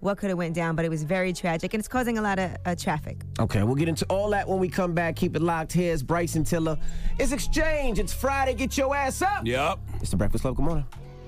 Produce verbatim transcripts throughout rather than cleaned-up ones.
what could have went down, but it was very tragic, and it's causing a lot of uh, traffic. Okay, we'll get into all that when we come back. Keep it locked. Here's Bryson Tiller. It's Exchange. It's Friday. Get your ass up. Yep. It's the Breakfast Club. Good morning.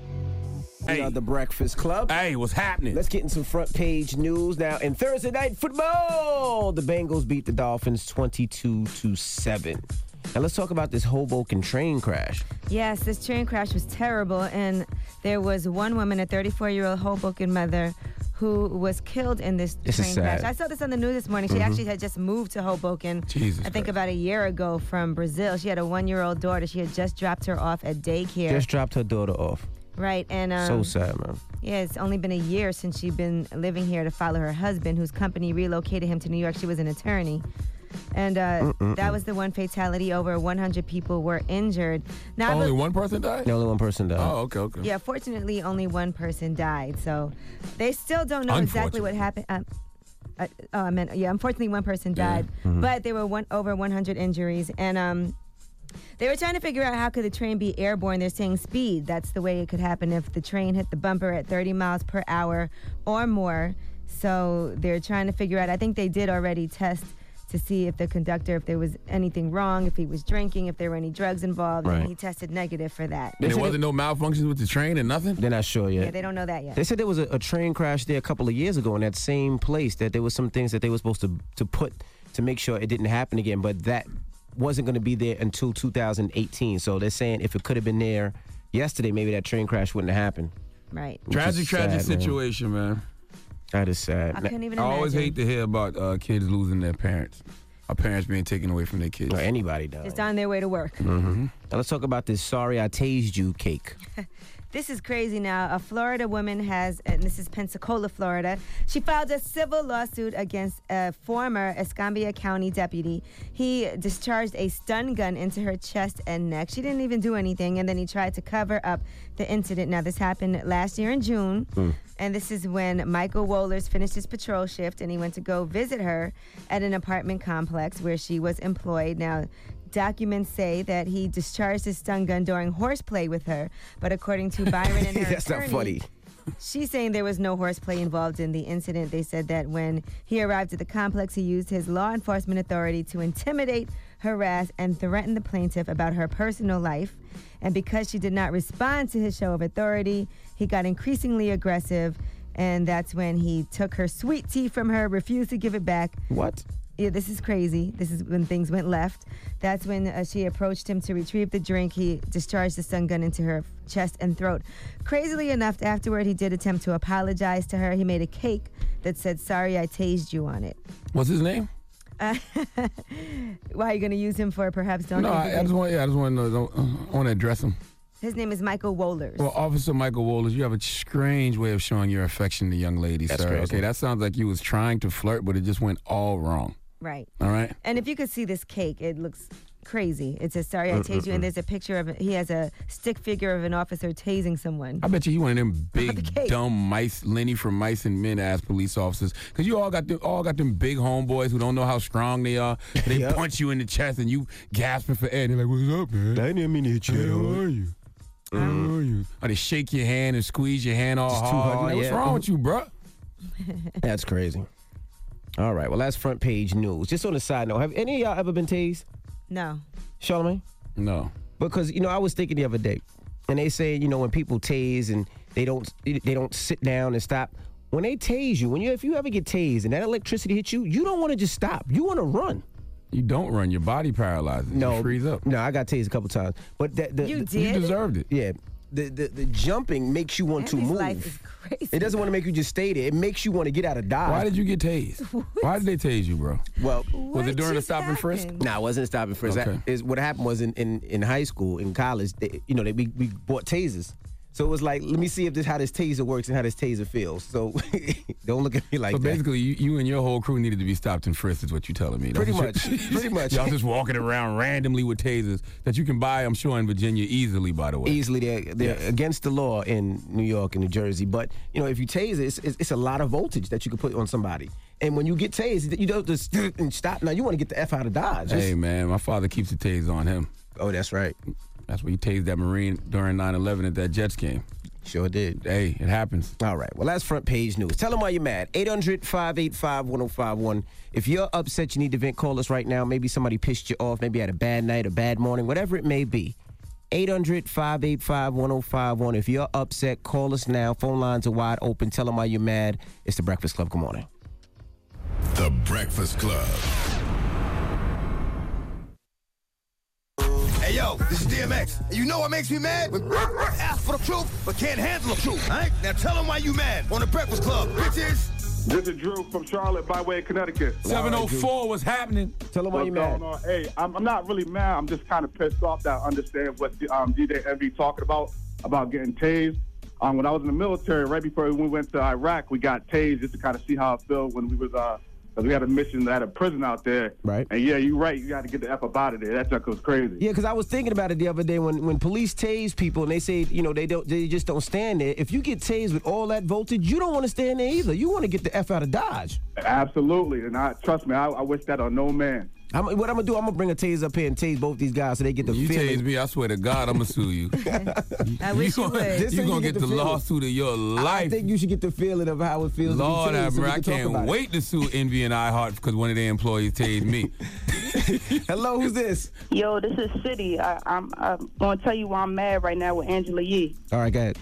We Hey. are the Breakfast Club. Hey, what's happening? Let's get in some front page news now. In Thursday night football, the Bengals beat the Dolphins twenty-two to seven. Now let's talk about this Hoboken train crash. Yes, this train crash was terrible, and there was one woman, a thirty-four-year-old Hoboken mother, who was killed in this This is train sad. crash. I saw this on the news this morning. She actually had just moved to Hoboken, Jesus I think Christ. about a year ago from Brazil. She had a one-year-old daughter. She had just dropped her off at daycare. Just dropped her daughter off. right, and um, So sad, man. yeah, it's only been a year since she'd been living here to follow her husband, whose company relocated him to New York. She was an attorney. And uh, that was the one fatality. Over one hundred people were injured. Now, I Only bel- one person died? The only one person died. Oh, okay, okay. Yeah, fortunately, only one person died. So they still don't know exactly what happened. Um, uh, oh, I meant, yeah, unfortunately, one person died. But there were one over one hundred injuries. And um, they were trying to figure out how could the train be airborne. They're saying speed. That's the way it could happen if the train hit the bumper at thirty miles per hour or more. So they're trying to figure out. I think they did already test to see if the conductor, if there was anything wrong, if he was drinking, if there were any drugs involved. Right. And he tested negative for that. There said wasn't no malfunctions with the train and nothing? They're not sure yet. Yeah, they don't know that yet. They said there was a, a train crash there a couple of years ago in that same place, that there was some things that they were supposed to, to put to make sure it didn't happen again, but that wasn't going to be there until two thousand eighteen. So they're saying if it could have been there yesterday, maybe that train crash wouldn't have happened. Right. Which Tragic, is tragic sad, man. situation, man. That is sad. I couldn't even I imagine. always hate to hear about uh, kids losing their parents. Our parents being taken away from their kids. Or anybody does. Just on their way to work. Now let's talk about this Sorry I Tased You cake. This is crazy now. A Florida woman has, and this is Pensacola, Florida. She filed a civil lawsuit against a former Escambia County deputy. He discharged a stun gun into her chest and neck. She didn't even do anything, and then he tried to cover up the incident. Now, this happened last year in June, and this is when Michael Wohlers finished his patrol shift, and he went to go visit her at an apartment complex where she was employed. Now, documents say that he discharged his stun gun during horseplay with her, but according to Byron and her That's not attorney, funny. she's saying there was no horseplay involved in the incident. They said that when he arrived at the complex, he used his law enforcement authority to intimidate, harass, and threaten the plaintiff about her personal life. And because she did not respond to his show of authority, he got increasingly aggressive, and that's when he took her sweet tea from her, refused to give it back. What? Yeah, this is crazy. This is when things went left. That's when uh, she approached him to retrieve the drink. He discharged the stun gun into her chest and throat. Crazily enough, afterward, he did attempt to apologize to her. He made a cake that said, "Sorry, I tased you" on it. What's his name? Why are you going to use him for perhaps don't? No, I, I just want, yeah, I just want to know, I want to address him. His name is Michael Wohlers. Well, Officer Michael Wohlers, you have a strange way of showing your affection to young ladies, That's sir. crazy. Okay, that sounds like you was trying to flirt, but it just went all wrong. Right. All right? And if you could see this cake, it looks crazy. It says, "Sorry, I tased you," and there's a picture of, he has a stick figure of an officer tasing someone. I bet you he one of them the big, cake. dumb mice, Lenny from Mice and Men ass police officers. Because you all got them, all got them big homeboys who don't know how strong they are. They Yep. punch you in the chest and you gasping for air. They're like, "What's up, man? I didn't mean to hit Hey, how are you? How are you?" Or they shake your hand and squeeze your hand all Just too hard. hard, Like, what's yeah. wrong with you, bro? That's crazy. All right, well, that's front page news. Just on a side note, have any of y'all ever been tased, No. Charlamagne? No. Because, you know, I was thinking the other day, and they say, you know, when people tase and they don't they don't sit down and stop, when they tase you, when you if you ever get tased and that electricity hits you, you don't want to just stop. You want to run. You don't run. Your body paralyzes. No, You freeze up. No, I got tased a couple times, but that the, You the- You did? deserved it. yeah, the, the the jumping makes you want to Andy's move. life is crazy. It doesn't want to make you just stay there. It makes you want to get out of Dodge. Why did you get tased? Why did they tase you, bro? Well, Was it during the just stop and frisk? happened? nah, it wasn't stopping for us. Okay. That is what happened was in, in, in high school, in college, they, you know, they, we, we bought tasers. So it was like, let me see if this how this taser works and how this taser feels. So don't look at me like So that. basically, you, you and your whole crew needed to be stopped and frisked, is what you're telling me. That's Pretty what much. you- Pretty much. Y'all just walking around randomly with tasers that you can buy, I'm sure, in Virginia easily, by the way. Easily, they're, they're Yes. against the law in New York and New Jersey. But, you know, if you tase it, it's, it's, it's a lot of voltage that you can put on somebody. And when you get tased, you don't just and stop. Now, you want to get the F out of Dodge. Just- Hey, man, my father keeps the tase on him. Oh, that's right. That's where he tased that Marine during nine eleven at that Jets game. Sure did. Hey, it happens. All right. Well, that's front page news. Tell them why you're mad. eight hundred, five eight five, one oh five one. If you're upset, you need to vent, call us right now. Maybe somebody pissed you off. Maybe you had a bad night, a bad morning, whatever it may be. eight hundred, five eight five, one oh five one. If you're upset, call us now. Phone lines are wide open. Tell them why you're mad. It's The Breakfast Club. Good morning. The Breakfast Club. Hey, yo, this is D M X. And you know what makes me mad? When ask for the truth, but can't handle the truth. All right? Now tell them why you mad on The Breakfast Club, bitches. This is Drew from Charlotte by way of Connecticut. seven oh four, what's happening? Tell them why What's you're mad. going on? Hey, I'm, I'm not really mad. I'm just kind of pissed off that I understand what the, um, D J Envy talking about, about getting tased. Um, when I was in the military, right before we went to Iraq, we got tased just to kind of see how it felt when we was, uh, because we had a mission at a prison out there. Right. And yeah, you're right. You got to get the F up out of there. That junk was crazy. Yeah, because I was thinking about it the other day when, when police tase people and they say, you know, they don't, they just don't stand there. If you get tased with all that voltage, you don't want to stand there either. You want to get the F out of Dodge. Absolutely. And I trust me, I, I wish that on no man. I'm, what I'm going to do, I'm going to bring a tase up here and tase both these guys so they get the You feeling. tase me, I swear to God, I'm going to sue you. I wish you gonna, would. Just so You're you going to get get the the feeling. lawsuit of your I life. think you should get the feeling of how it feels Lord to be tased. have so we mercy, I can talk can't about it. wait to sue Envy and iHeart because one of their employees tased me. Hello, who's this? Yo, this is City. I, I'm, I'm going to tell you why I'm mad right now with Angela Yee. All right, go ahead.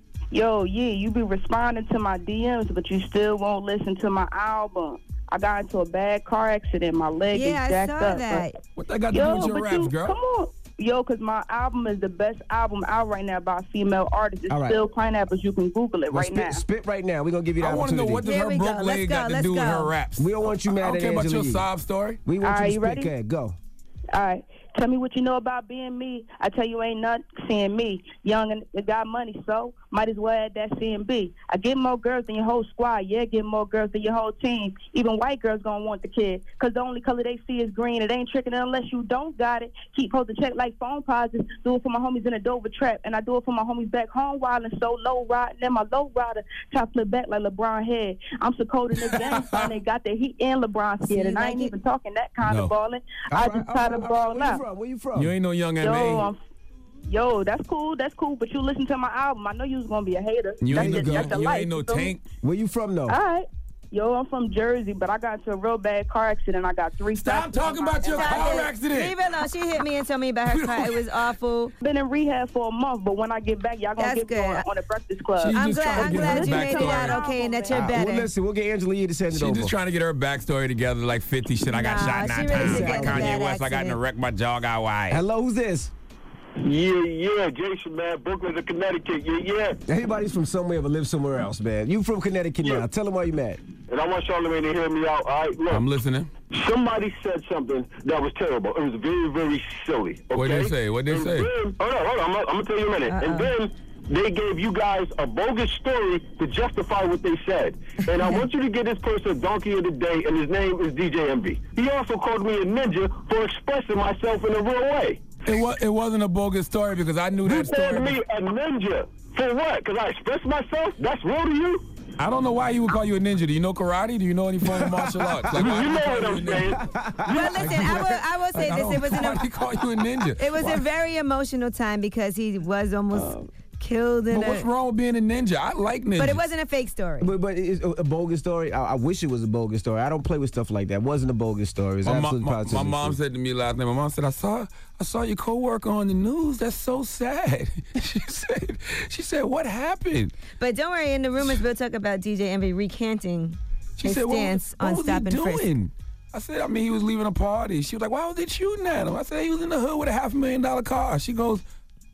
Yo, Yee, you be responding to my D Ms, but you still won't listen to my album. I got into a bad car accident. My leg Yeah, is jacked I saw up. that. What that got to Yo, do with your but raps, you, girl? come on. Yo, because my album is the best album out right now by a female artist. It's All right. still Pineapples. You can Google it Well, right spit, now. spit right now. We're going to give you the I want to opportunity. know what does Here her we go. broke Let's leg go. got to Let's do with go. her raps. We don't want you I mad don't at care about Angela your Yee. sob story. We want All you right, to you spit. ready? Go ahead, go. All right. Tell me what you know about being me. I tell you ain't nothing seeing me. Young and got money, so might as well add that C and B. I get more girls than your whole squad. Yeah, get more girls than your whole team. Even white girls gonna want the kid, because the only color they see is green. It ain't tricking unless you don't got it. Keep holding check like phone pauses. Do it for my homies in a Dover trap, and I do it for my homies back home while and so low riding. Then my low rider try to flip back like LeBron head. I'm so cold in the game, son. They got the heat and LeBron scared, and I ain't even talking that kind No. of balling. All I right, just all try right, to all right. ball Where out. you from? Where you from? You ain't no young M Yo, A. I'm, yo, that's cool, that's cool. But you listen to my album. I know you was gonna be a hater. You that's ain't no, just, that's the you life, ain't no you feel me? tank. Where you from, though? All right. Yo, I'm from Jersey, but I got into a real bad car accident. I got three. Stop fractures talking in my- about your in my car head. accident. Leave it alone. She hit me and told me about her car. It was awful. Been in rehab for a month, but when I get back, y'all gonna That's get me on, good. on the Breakfast Club. She's I'm just glad. trying to I'm get glad her you made it backstory. out okay and that you're Uh, better. well, listen, we'll get Angela Yee to send it She's over. just trying to get her backstory together like fifty shit. I got Nah, shot she nine really times did like get in a Kanye bad West. I got in a accident. wreck. My jaw got wide. Hello, who's this? Yeah, yeah, Jason, man. Brooklyn to Connecticut. Yeah, yeah. Everybody's from somewhere but live somewhere else, man. You from Connecticut now. Tell them why you mad. And I want Charlamagne to hear me out. All right, look. I'm listening. Somebody said something that was terrible. It was very, very silly. Okay? What'd they say? What'd they And say? Then, hold on, hold on. I'm, I'm going to tell you in a minute. Uh-uh. And then they gave you guys a bogus story to justify what they said. And I want you to give this person Donkey of the Day, and his name is D J Envy. He also called me a ninja for expressing myself in a real way. It was. It wasn't a bogus story because I knew You that story. called me a ninja. For what? Because I expressed myself? That's real to you? I don't know why he would call you a ninja. Do you know karate? Do you know any form of martial arts? Like, why You would know he call what you a I'm ninja? saying. Well, listen, I will, I will say Like, I this. don't- It was why an, did he call you a ninja? it was a very emotional time because he was almost killed in But what's a. wrong with being a ninja? I like ninjas. But it wasn't a fake story. But, but it's a, a bogus story. I, I wish it was a bogus story. I don't play with stuff like that. It wasn't a bogus story. It's My, mo- absolutely my, positive. my mom said to me last night, my mom said, I saw I saw your coworker on the news. That's so sad. she said, she said, what happened? But don't worry, in the rumors, we'll talk about D J Envy recanting She his said, what, stance what on was stop he and frisk. doing? I said, I mean, he was leaving a party. She was like, why was they shooting at him? I said, he was in the hood with a half a million dollar car. She goes,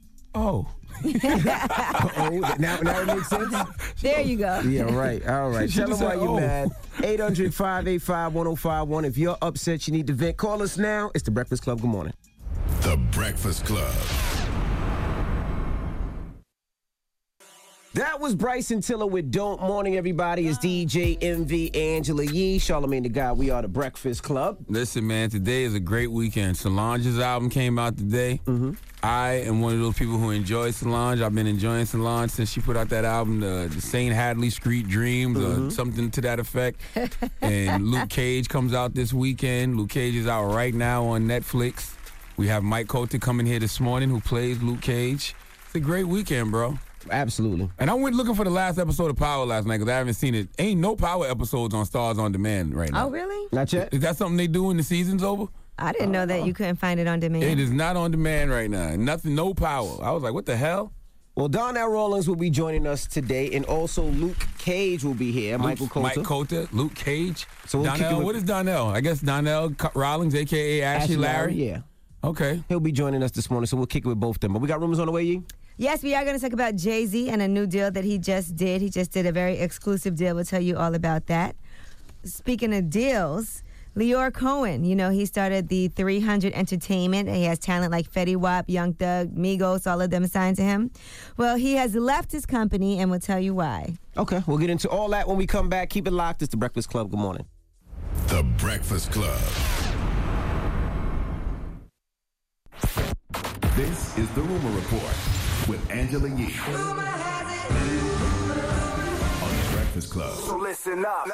oh. oh, now, now it makes sense? There you go. Yeah, right. All right. She Tell them just why said, you're oh. mad. eight hundred, five eight five, one oh five one. If you're upset, you need to vent. Call us now. It's The Breakfast Club. Good morning. The Breakfast Club. That was Bryson Tiller with Don't. Morning, everybody. It's D J Envy, Angela Yee, Charlamagne the Guy. We are The Breakfast Club. Listen, man, today is a great weekend. Solange's album came out today. Mm-hmm. I am one of those people who enjoy Solange. I've been enjoying Solange since she put out that album, the, the Saint Hadley Street Dreams, Mm-hmm. or something to that effect. And Luke Cage comes out this weekend. Luke Cage is out right now on Netflix. We have Mike Coulter coming here this morning who plays Luke Cage. It's a great weekend, bro. Absolutely. And I went looking for the last episode of Power last night because I haven't seen it. Ain't no Power episodes on Stars on Demand right now. Oh, really? Not yet. Is that something they do when the season's over? I didn't know that you couldn't find it on demand. It is not on demand right now. Nothing, no Power. I was like, what the hell? Well, Donnell Rawlings will be joining us today, and also Luke Cage will be here. Luke, Michael Coulter. Mike Coulter, Luke Cage. So we'll kick it Donnell, with- what is Donnell? I guess Donnell Co- Rawlings, a k a. Ashley, Ashley Larry. Yeah. Okay. He'll be joining us this morning, so we'll kick it with both of them. But we got rumors on the way, Yee? Yes, we are going to talk about Jay-Z and a new deal that he just did. He just did a very exclusive deal. We'll tell you all about that. Speaking of deals, Lior Cohen, you know, he started the three hundred Entertainment. He has talent like Fetty Wap, Young Thug, Migos, all of them signed to him. Well, he has left his company, and we'll tell you why. Okay, we'll get into all that when we come back. Keep it locked. It's The Breakfast Club. Good morning. The Breakfast Club. This is the Rumor Report with Angela Yee. On The Breakfast Club. So listen up.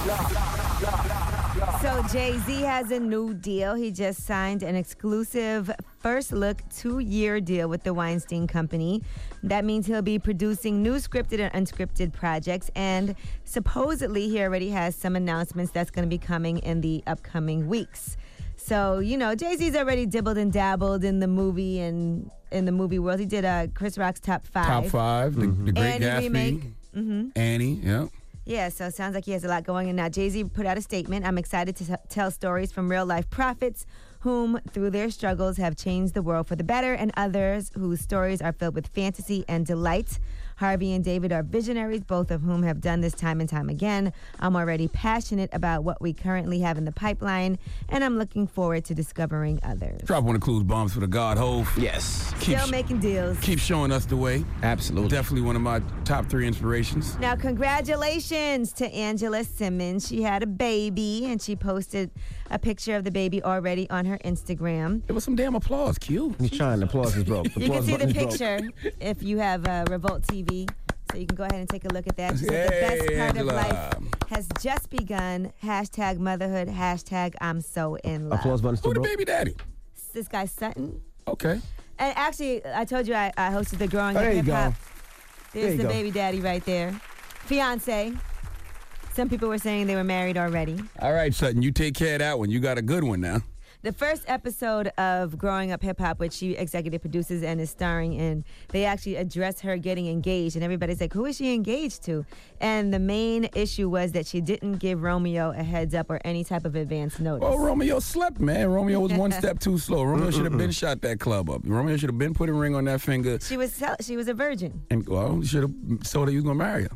So Jay-Z has a new deal. He just signed an exclusive first look two-year deal with the Weinstein Company. That means he'll be producing new scripted and unscripted projects, and supposedly he already has some announcements that's going to be coming in the upcoming weeks. So, you know, Jay-Z's already dibbled and dabbled in the movie and in the movie world. He did uh, Chris Rock's Top Five. Top Five, the, the Great Annie Gatsby. remake. Mm-hmm. Annie, yeah. Yeah, so it sounds like he has a lot going on now. Jay-Z put out a statement. I'm excited to t- tell stories from real-life prophets whom, through their struggles, have changed the world for the better, and others whose stories are filled with fantasy and delight. Harvey and David are visionaries, both of whom have done this time and time again. I'm already passionate about what we currently have in the pipeline, and I'm looking forward to discovering others. Drop one of Clues bombs for the God Hove. Yes. Keep, Still making deals. keep showing us the way. Absolutely. Definitely one of my top three inspirations. Now, congratulations to Angela Simmons. She had a baby, and she posted a picture of the baby already on her Instagram. It was some damn applause, Q. He's trying. The applause is broke. The You can applause see the button is broke. picture if you have uh, Revolt T V. So you can go ahead and take a look at that. She said the Hey, best part Angela. of life has just begun. Hashtag motherhood. Hashtag I'm so in love. Applause button still Who the broke? baby daddy? This guy Sutton. Okay. And actually, I told you I, I hosted the Growing Oh, Up there you Hip Hop. go. There's There you the go. baby daddy right there. Fiance. Some people were saying they were married already. All right, Sutton, you take care of that one. You got a good one now. The first episode of Growing Up Hip Hop, which she executive produces and is starring in, they actually address her getting engaged, and everybody's like, who is she engaged to? And the main issue was that she didn't give Romeo a heads up or any type of advance notice. Oh, Romeo slept, man. Romeo was one step too slow. Romeo should have been shot that club up. Romeo should have been put a ring on that finger. She was she was a virgin. And, well, should have told her you was going to marry her.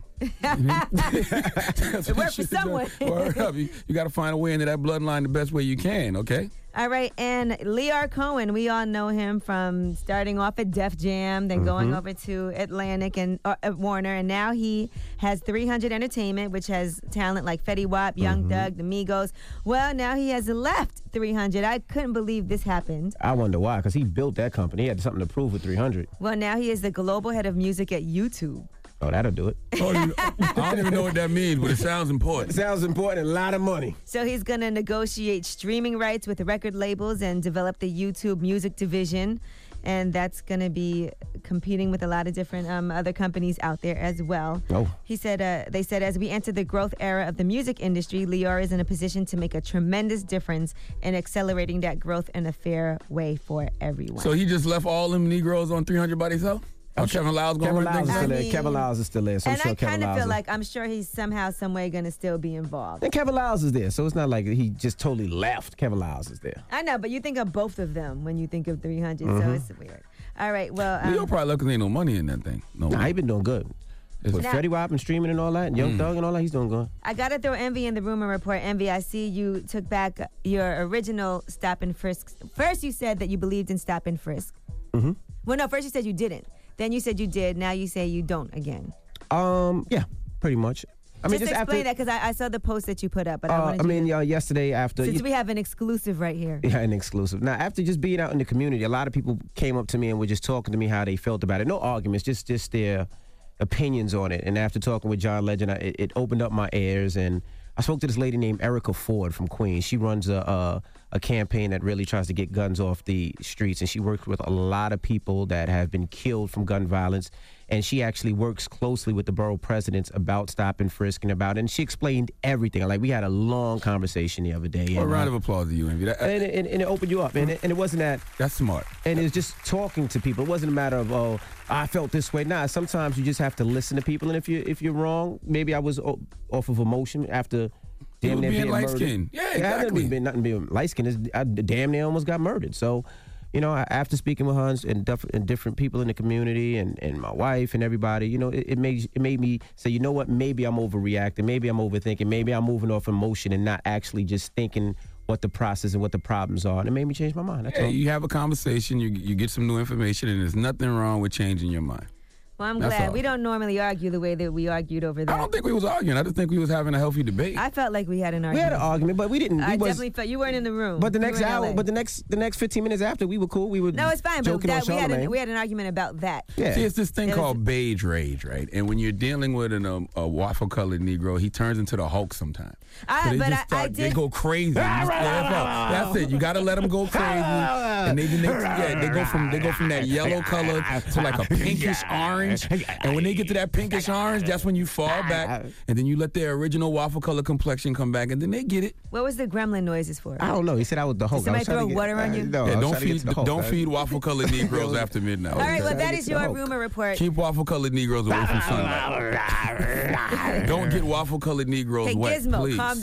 It worked for someone. Word up. You, you got to find a way into that bloodline the best way you can, okay? All right, and Lior Cohen, we all know him from starting off at Def Jam, then going over to Atlantic and uh, uh, Warner, and now he has three hundred Entertainment, which has talent like Fetty Wap, Young Thug, the Migos. Well, now he has left three hundred. I couldn't believe this happened. I wonder why, because he built that company. He had something to prove with three hundred. Well, now he is the global head of music at YouTube. Oh, that'll do it. Oh, you- I don't even know what that means, but it sounds important. Sounds important. A lot of money. So he's going to negotiate streaming rights with the record labels and develop the YouTube music division. And that's going to be competing with a lot of different um, other companies out there as well. Oh. He said, uh, they said, as we enter the growth era of the music industry, Lior is in a position to make a tremendous difference in accelerating that growth in a fair way for everyone. So he just left all them Negroes on three hundred by himself? Oh, Kevin Lyles going Kevin to Lyles run is things? still I there. mean- Kevin Lyles is still there. So I'm and sure I Kevin kind of Lyles feel is- like I'm sure he's somehow, some way going to still be involved. And Kevin Lyles is there, so it's not like he just totally left. Kevin Lyles is there. I know, but you think of both of them when you think of three hundred, so Mm-hmm. it's weird. All right, well, Leo um, probably lucky there ain't no money in that thing. No Nah, money. he been doing good. Is With Now- Fetty Wap and streaming and all that, and Young Thug and all that, he's doing good. I got to throw Envy in the rumor report. Envy, I see you took back your original stop and frisk. First, you said that you believed in stop and frisk. Mm-hmm. Well, no, first you said you didn't. Then you said you did. Now you say you don't again. Um, yeah, pretty much. I mean, just just explain after, that, because I, I saw the post that you put up. But I Uh, wanted I you mean, to, uh, yesterday after. since you- we have an exclusive right here. Yeah, an exclusive. Now, after just being out in the community, a lot of people came up to me and were just talking to me how they felt about it. No arguments, just just their opinions on it. And after talking with John Legend, I, it, it opened up my ears. And I spoke to this lady named Erica Ford from Queens. She runs a, a, a campaign that really tries to get guns off the streets. And she works with a lot of people that have been killed from gun violence. And she actually works closely with the borough presidents about stop and frisk and about it. And she explained everything. Like, we had a long conversation the other day. Well, a and, round uh, of applause to you, Envy. That, and, and, and it opened you up. And it, and it wasn't that. That's smart. And it was just talking to people. It wasn't a matter of, oh, I felt this way. Nah, sometimes you just have to listen to people. And if, you, if you're wrong, maybe I was o- off of emotion after damn near being being murdered. light-skinned. Yeah, I didn't exactly. be nothing being light-skinned. I damn near almost got murdered. So, you know, after speaking with Hans and, def- and different people in the community and, and my wife and everybody, you know, it, it made it made me say, you know what, maybe I'm overreacting, maybe I'm overthinking, maybe I'm moving off emotion and not actually just thinking what the process and what the problems are. And it made me change my mind. That's Yeah, all. you have a conversation, you you get some new information, and there's nothing wrong with changing your mind. Well, I'm That's glad. all. We don't normally argue the way that we argued over that. I don't think we was arguing. I just think we was having a healthy debate. I felt like we had an We argument. had an argument, but we didn't. We I was, definitely felt you weren't in the room. But the You next were in hour, L A. but the next the next fifteen minutes after, we were cool. We were no, it's fine. But joking that, on we had Charlamagne. an, we had an argument about that. Yeah. See, it's this thing It was- called beige rage, right? And when you're dealing with an, um, a waffle-colored Negro, he turns into the Hulk sometimes. I- So they but just I- I start, They did- go crazy. Yeah, that's it. You got to let them go crazy. And they, they, yeah, they go from they go from that yellow color to like a pinkish orange. And when they get to that pinkish orange, that's when you fall back. And then you let their original waffle color complexion come back, and then they get it. What was the gremlin noises for? I don't know. He said I was the Hulk. Did I was somebody trying to throw get- water on uh, you? No, Yeah, I was don't trying to get feed to the Hulk, don't man. feed waffle-colored Negroes after midnight. All right, well, trying that to is get to the your Hulk. rumor report. Keep waffle-colored Negroes away from sunlight. Don't get waffle-colored Negroes Hey, wet, Gizmo, please. calm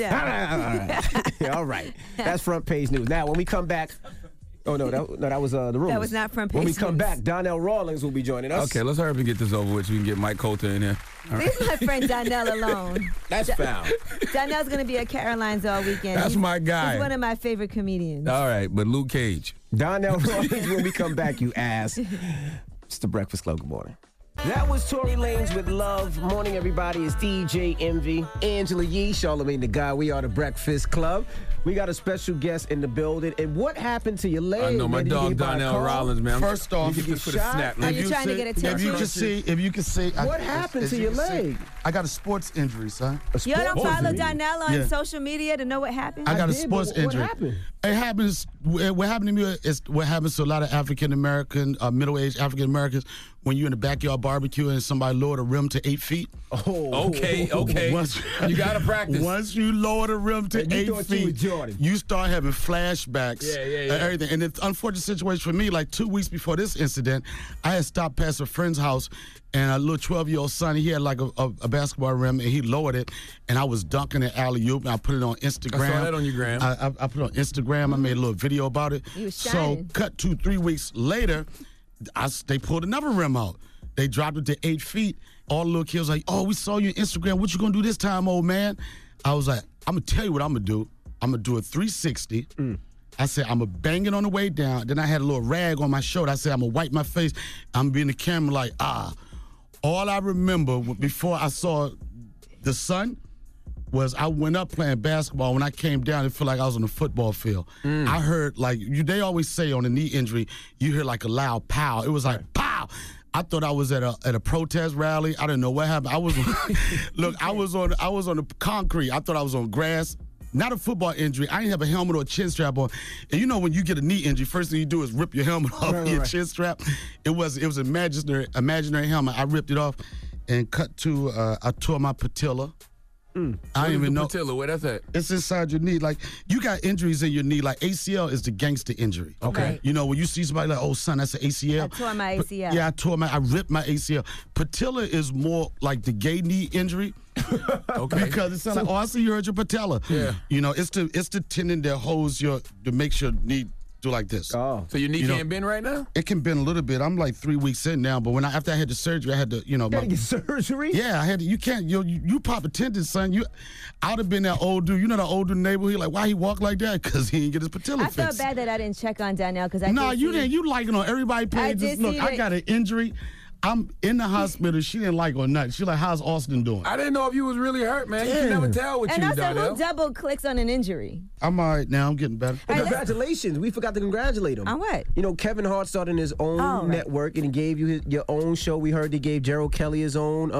down. All right. That's front page news. Now, when we come back, oh no, that, no, that was uh, the rumors. That was not front When we page come news. back, Donnell Rawlings will be joining us. Okay, let's hurry up and get this over with so we can get Mike Coulter in here. All right. Leave my friend Donnell alone. That's foul. Donnell's going to be at Caroline's all weekend. That's He's- my guy. He's one of my favorite comedians. All right, but Luke Cage. Donnell Rawlings when we come back, you ass. It's the Breakfast Club. Good morning. That was Tory Lanez with Love. Morning, everybody. It's D J Envy, Angela Yee, Charlamagne the Guy. We are the Breakfast Club. We got a special guest in the building. And what happened to your leg? I know my man? Did you dog get by a Donnell car? Rollins, man. First off, you get this for the shot? snap. Are man. you trying to get a If you tattoo? can see, if you can see, I- What as- happened as to you your can see, leg? I got a sports injury, son. A Y'all don't sports follow injury? Donnell on Yeah. social media to know what happened? I got a did, sports but what injury. happened? It happens. What happened to me is what happens to a lot of African American, uh, middle-aged African Americans when you're in a backyard barbecue and somebody lowered a rim to eight feet. Oh, Okay, okay. Once, You gotta practice. Once you lower the rim to And you eight thought you feet, were Jordan. you start having flashbacks Yeah, yeah, and yeah. everything. And it's an unfortunate situation for me. Like two weeks before this incident, I had stopped past a friend's house, and a little twelve-year-old son, he had like a, a, a basketball rim, and he lowered it, and I was dunking it alley-oop, and I put it on Instagram. I saw that on your gram. I, I, I put it on Instagram. I made a little video about it. You was So shining. cut two, three weeks later, I s they pulled another rim out. They dropped it to eight feet. All the little kids like, oh, we saw you on Instagram. What you gonna do this time, old man? I was like, I'm gonna tell you what I'm gonna do. I'm gonna do a three sixty. Mm. I said, I'm gonna bang it on the way down. Then I had a little rag on my shoulder. I said, I'm gonna wipe my face. I'm gonna be in the camera like, ah. All I remember w- before I saw the sun was I went up playing basketball. When I came down, it felt like I was on the football field. I heard, like, you, they always say on a knee injury, you hear like a loud pow. It was like, pow. I thought I was at a at a protest rally. I didn't know what happened. I was look, I was on I was on the concrete. I thought I was on grass. Not a football injury. I didn't have a helmet or a chin strap on. And you know when you get a knee injury, first thing you do is rip your helmet off Right, your right. chin strap. It was it was an imaginary imaginary helmet. I ripped it off and cut to uh, I tore my patella. I What didn't is even the know. patella? Where that's at? It's inside your knee. Like, you got injuries in your knee. Like, A C L is the gangster injury. Okay. You know, when you see somebody like, oh, son, that's an A C L. I tore my A C L. But- yeah, I tore my, I ripped my A C L. Patella is more like the gay knee injury. Okay. Because it's not like, oh, I see you hurt your patella. Yeah. You know, it's the it's the tendon that holds your, that makes your knee do like this. Oh. So your knee You know- can't bend right now? It can bend a little bit. I'm like three weeks in now, but when I, after I had the surgery, I had to, you know. Gotta my- get surgery? yeah, I had to, you can't, you, you you pop a tendon, son. You, I'd have been that old dude. You know that old dude in the neighborhood? Like, why he walk like that? Because he didn't get his patella I fixed. felt bad that I didn't check on Donnell because I Nah, did you see- didn't. You like it on everybody I pages. did Look, see I that- got an injury. I'm in the hospital. She didn't like or nothing. She like, how's Austin doing? I didn't know if you was really hurt, man. You can Yeah. never tell with And you, also, Donnell. who double clicks on an injury? I'm all right now. I'm getting better. All right, let's- Congratulations. We forgot to congratulate him. On what? You know, Kevin Hart started his own Oh, right. network and he gave you his, your own show. We heard he gave Gerald Kelly his own uh,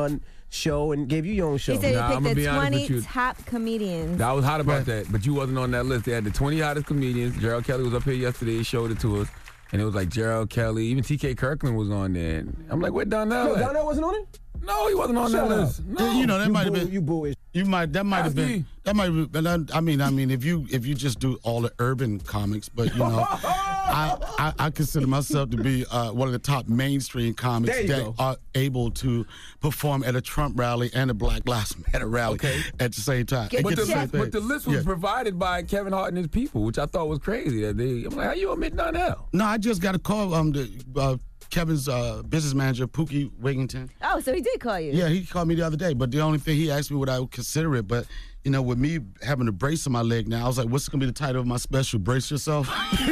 show and gave you your own show. He said Nah, he I'ma picked be the honest with twenty you. top comedians. I was hot about that, but you wasn't on that list. They had the twenty hottest comedians. Gerald Kelly was up here yesterday. He showed it to us. And it was like Gerald Kelly. Even T K Kirkland was on there. And I'm like, where Donnell No, at? Donnell wasn't on it? No, he wasn't on Shut that up. list. No. You know that You might have bull- been. You bullish. You might. That might have Ask been. me. That might have been. I mean, I mean, if you if you just do all the urban comics, but you know, I, I I consider myself to be uh, one of the top mainstream comics There you that go. are able to perform at a Trump rally and a Black Lives Matter rally Okay. at the same time. Get And But get the, the same list, thing. but the list was Yeah. provided by Kevin Hart and his people, which I thought was crazy. That they, I'm like, how you omit Donnell? No, I just got a call. Um, the, uh, Kevin's uh, business manager, Pookie Wigington. Oh, so he did call you. Yeah, he called me the other day, but the only thing he asked me would I would consider it. But you know, with me having a brace on my leg now, I was like, "What's gonna be the title of my special? Brace yourself." See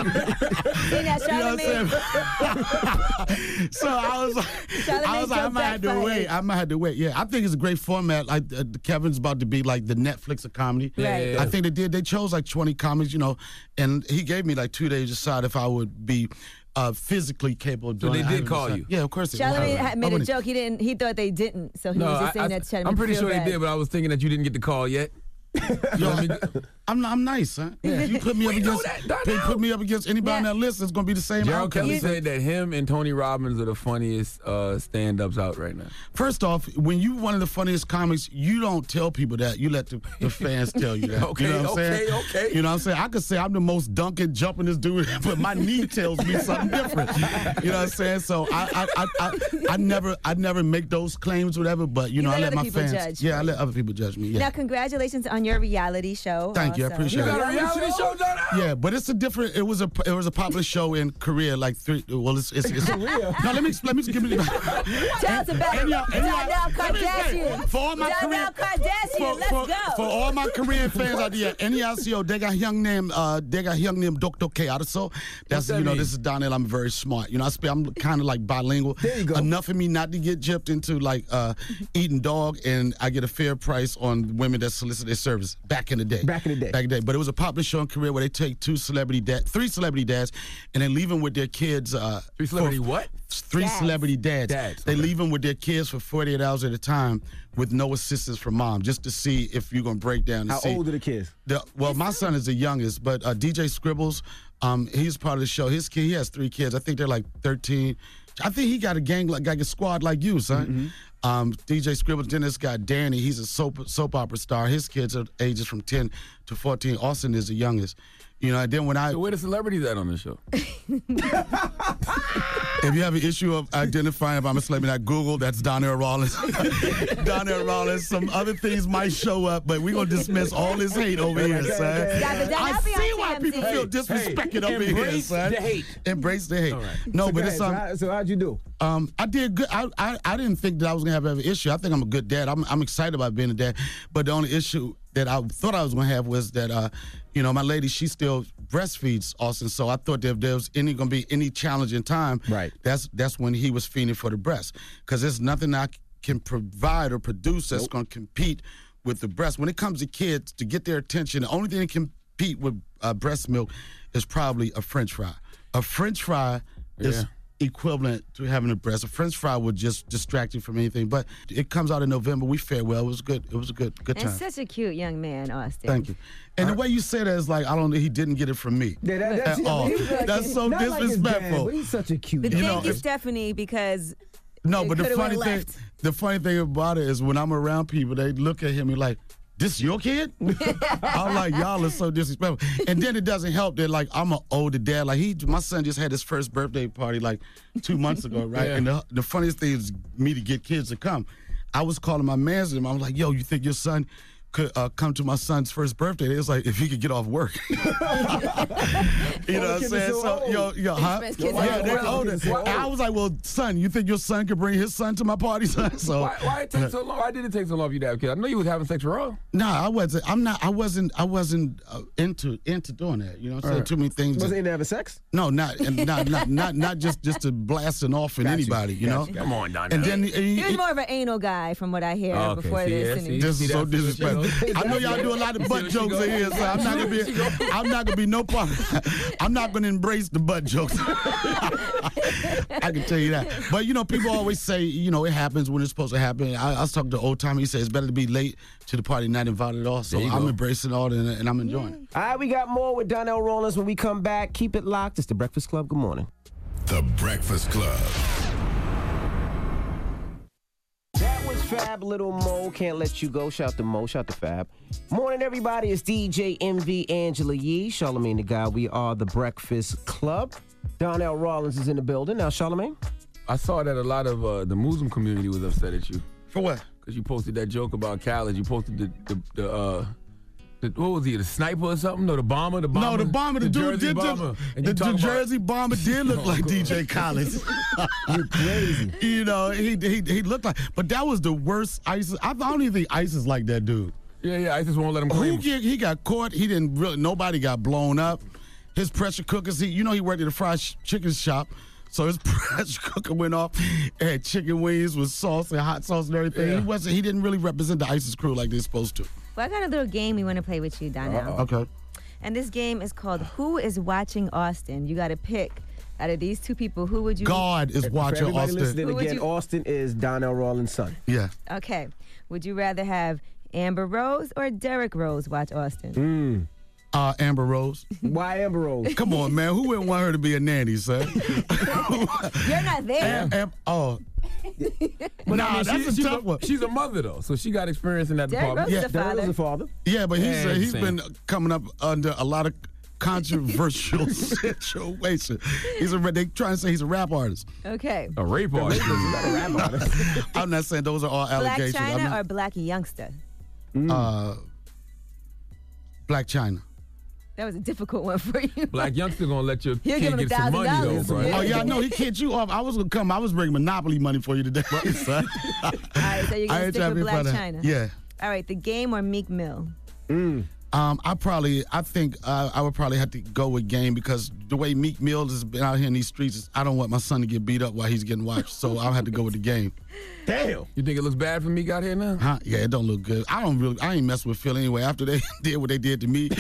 that, You know what I'm Charlamagne? saying? So I was like, Charlamagne I was like, I joked might have to backfired. wait. I might have to wait. Yeah, I think it's a great format. Like uh, Kevin's about to be like the Netflix of comedy. Right. Yeah, yeah, I yeah. think they did. They chose like twenty comics, you know, and he gave me like two days to decide if I would be uh, physically capable of So doing they it. I did haven't call decided. you? Yeah, of course they did. Charlamagne I- had I made a wouldn't- joke. He didn't. He thought they didn't. So he No, was just I, saying I, that to try to make I'm you pretty feel sure bad. they did, but I was thinking that you didn't get the call yet. Yo, I'm I'm nice, huh? You put me up We know against that, they Donnell. put me up against anybody Yeah. on that list. It's gonna be the same Gerald outcome. Kelly said that him and Tony Robbins are the funniest uh, stand-ups out right now. First off, when you one of the funniest comics, you don't tell people that. You let the, the fans tell you that. Okay, you know what I'm okay, saying? okay. You know what I'm saying? I could say I'm the most dunking, jumping this dude, but my knee tells me something different. You know what I'm saying? So I I, I, I, I never I never make those claims, whatever. But you You know, let I let other my people fans. judge. Yeah, I let other people judge me. Yeah. Now, congratulations on your reality show. Thank you, I also. appreciate You it. got a reality show, Donnell? Yeah, but it's a different. It was a it was a popular show in Korea, like three. Well, it's it's. it's Korea? No, let me let me give me. Tell us about And y'all- and y'all- Donnell let me say, Kardashian. For all my Donnell Korean, Kardashian, for, let's for, go. for all my Korean fans out there, N E I C O, they got young name, uh, they got young name Doctor K. So that's that you know, mean? this is Donnell. I'm very smart. You know, I speak. I'm kind of like bilingual. There you go. Enough of me not to get gypped into like uh, eating dog, and I get a fair price on women that solicit their service. Back in the day. Back in the day. Back in the day. But it was a popular show in Korea where they take two celebrity dad, three celebrity dads, and they leave them with their kids. Uh, Three celebrity for- what? Three Dads. celebrity dads. Dads, They okay. leave them with their kids for forty-eight hours at a time with no assistance from mom, just to see if you're gonna break down. And How see. old are the kids? The, well, my son is the youngest, but uh, D J Scribbles, um, he's part of the show. His kid, he has three kids. I think they're like thirteen. I think he got a gang, like, like a squad like you, son. Mm-hmm. Um, D J Scribbles. Then this guy Danny, he's a soap soap opera star. His kids are ages from ten to fourteen. Austin is the youngest. You know, and then when I, So where the celebrities at on the show? if you have an issue of identifying if I'm a celebrity, I Google, that's Donnell Rollins. Donnell Rollins. Some other things might show up, but we're going to dismiss all this hate over here, son. Yeah, but I Donnell be on see why T M people Z. feel disrespected over here, embrace son. the hate. Embrace the hate. No, So but go it's ahead. So um, how- so how'd you do? um, I did good. I, I I didn't think that I was gonna have an issue. I think I'm a good dad. I'm I'm excited about being a dad. But the only issue that I thought I was gonna have was that uh, you know, my lady, she still breastfeeds Austin. So I thought that if there was any gonna be any challenging time, Right. That's that's when he was feeding for the breast, because there's nothing I can provide or produce that's gonna compete with the breast. When it comes to kids, to get their attention, the only thing that can compete with uh, breast milk is probably a French fry. A French fry is Yeah. equivalent to having a breast. A French fry would just distract you from anything. But it comes out in November. We fared well. It was good. It was a good good And time. such a cute young man, Austin. Thank you. And the way you say that is like, I don't know, he didn't get it from me. Yeah, that, that's, At all. he's like- That's so not like his dad, disrespectful. but he's such a cute. But guy. You thank know, you, if- Stephanie, because No, it but the coulda funny went thing, left. the funny thing about it is when I'm around people, they look at him and like, this your kid? I'm like, y'all are so disrespectful. And then it doesn't help that like I'm an older dad. Like he, my son just had his first birthday party like two months ago, right? Yeah. And the, the funniest thing is me to get kids to come. I was calling my manager. I was like, yo, you think your son could uh, come to my son's first birthday? It was like if he could get off work. you know what I'm kids are saying? so So, old. yo, yo, huh? Kids are Yeah, so they're old. older. Kids are so And I was like, well, son, you think your son could bring his son to my party, son? So Why, why it take so long? Why did it take so long for you to have kids? I know you was having sex raw. No, I wasn't. I'm not. I wasn't. I wasn't uh, into into doing that. You know, what I'm saying too many things. Was that- he into having sex? no, not and not not not not just just to blasting off at Got you. anybody. You, know. Come on, Donnell. And then and he he- was more of an anal guy, from what I hear Oh, okay. before See, this. yeah, and see. he- this is See so that? See where she disrespectful. I know y'all do a lot of See butt where she jokes go? in here, so I'm not gonna be. I'm not gonna be no part. I'm not gonna embrace the butt jokes. I can tell you that. But, you know, people always say, you know, it happens when it's supposed to happen. I, I was talking to old time. He said it's better to be late to the party, not invited at all. So I'm go. embracing all and, and I'm enjoying it. All right, we got more with Donnell Rawlings when we come back. Keep it locked. It's The Breakfast Club. Good morning. The Breakfast Club. That was Fab Little Mo. Can't let you go. Shout to Mo. Shout to Fab. Morning, everybody. It's D J Envy, Angela Yee, Charlamagne the Guy. We are The Breakfast Club. Donnell Rawlings is in the building. Now, Charlamagne? I saw that a lot of uh, the Muslim community was upset at you. For what? Because you posted that joke about Khaled. You posted the, the, the uh, the, what was he, the sniper or something? No, the bomber? The bomber? No, the bomber, the, the dude Jersey did bomber. the, And the, you the talk about- Jersey bomber did look like D J Khaled. You're crazy. You know, he, he he looked like, but that was the worst ISIS. I don't even think ISIS like that dude. Yeah, yeah, ISIS won't let him claim Who get, he got caught? He didn't really. Nobody got blown up. His pressure cookers. He, you know, he worked at a fried sh- chicken shop, so his pressure cooker went off. It had chicken wings with sauce and hot sauce and everything. Yeah. He wasn't. He didn't really represent the ISIS crew like they're supposed to. Well, I got a little game we want to play with you, Donnell. Okay. And this game is called Who is Watching Austin? You got to pick out of these two people. Who would you? God is For watching everybody Austin. listening Who would again, you- Austin is Donnell Rawlings' son. Yeah. Okay. Would you rather have Amber Rose or Derrick Rose watch Austin? Mm. Uh, Amber Rose. Why Amber Rose? Come on, man. Who wouldn't want her to be a nanny, son? You're not there. Am, Am, oh. But nah, I mean, that's she- a she's tough one. She's a mother, though, so she got experience in that Derrick department. Rose is a Derrick father. Rose is a father. Yeah, but he's uh, Yeah, he's same. been coming up under a lot of controversial situations. He's a they trying to say he's a rap artist. Okay. A rape artist. I'm not saying those are all Black allegations. China I mean, or Black Youngster? uh, Black China. That was a difficult one for you. Black youngster gonna let your He'll give kid him get some money, though, $1,000. bro. Yeah. Oh yeah, I know he kicked you off. I was gonna come. I was bringing Monopoly money for you today, son. All right, so you're I going to ain't stick trying to with be Black funny. China. Yeah. All right, The Game or Meek Mill? Um, I probably, I think uh, I would probably have to go with Game because the way Meek Mill has been out here in these streets, I don't want my son to get beat up while he's getting watched. So I'll have to go with the Game. Damn. You think it looks bad for Meek out here now? Huh? Yeah, it don't look good. I don't really, I ain't messing with Phil anyway. After they did what they did to me.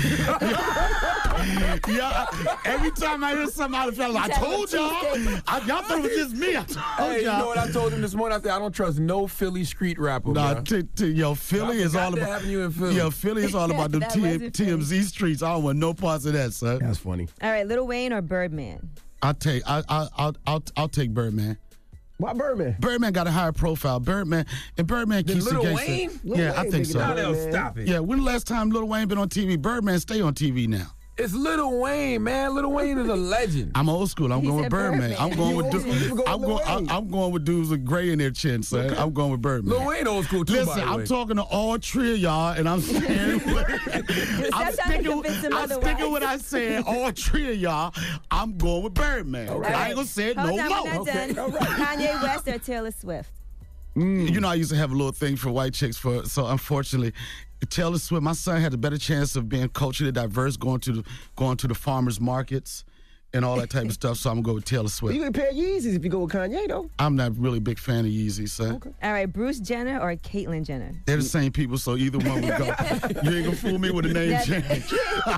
Yeah, every time I hear something out of Phil, I told y'all. I, y'all thought it was just me. I told Hey, you y'all. know what I told him this morning? I said I don't trust no Philly street rapper, Nah, bro. t- t- yo, Philly I is forgot all that about. happened to you in Philly. Yo, Philly is all about the That T- wasn't T M Z streets. I don't want no parts of that, son. That's funny. All right, Lil Wayne or Birdman? I'll take. I, I, I'll, I'll, I'll take Birdman. Why Birdman? Birdman got a higher profile. Birdman and Birdman Did keeps Lil the gangster. Wayne? Lil Yeah, I Wayne think bigger so. than Donnell, Birdman. stop it. Yeah, when the last time Lil Wayne been on T V? Birdman stay on T V now. It's Lil Wayne, man. Lil Wayne is a legend. I'm old school. I'm He going with said Birdman. Birdman. I'm going You with. old Du- school, you go with I'm Lil going. Wayne. I'm going with dudes with gray in their chin, son. I'm going with Birdman. Lil Wayne old school too, by Listen, the I'm way. talking to all three of y'all, and I'm saying, I'm Stop trying to sticking, convince him I'm otherwise. sticking what I said. All three of y'all, I'm going with Birdman. All I right. ain't gonna say it Hold no on, more. we're not Okay, done. Kanye West or Taylor Swift? You know, I used to have a little thing for white chicks. For so, unfortunately, Taylor Swift. My son had a better chance of being culturally diverse, going to the going to the farmers markets, and all that type of stuff. So I'm gonna go with Taylor Swift. You can pair Yeezys if you go with Kanye, though. I'm not really a big fan of Yeezy, son. All right, Bruce Jenner or Caitlyn Jenner? They're the same people, so either one would go. You ain't gonna fool me with a name That's- change.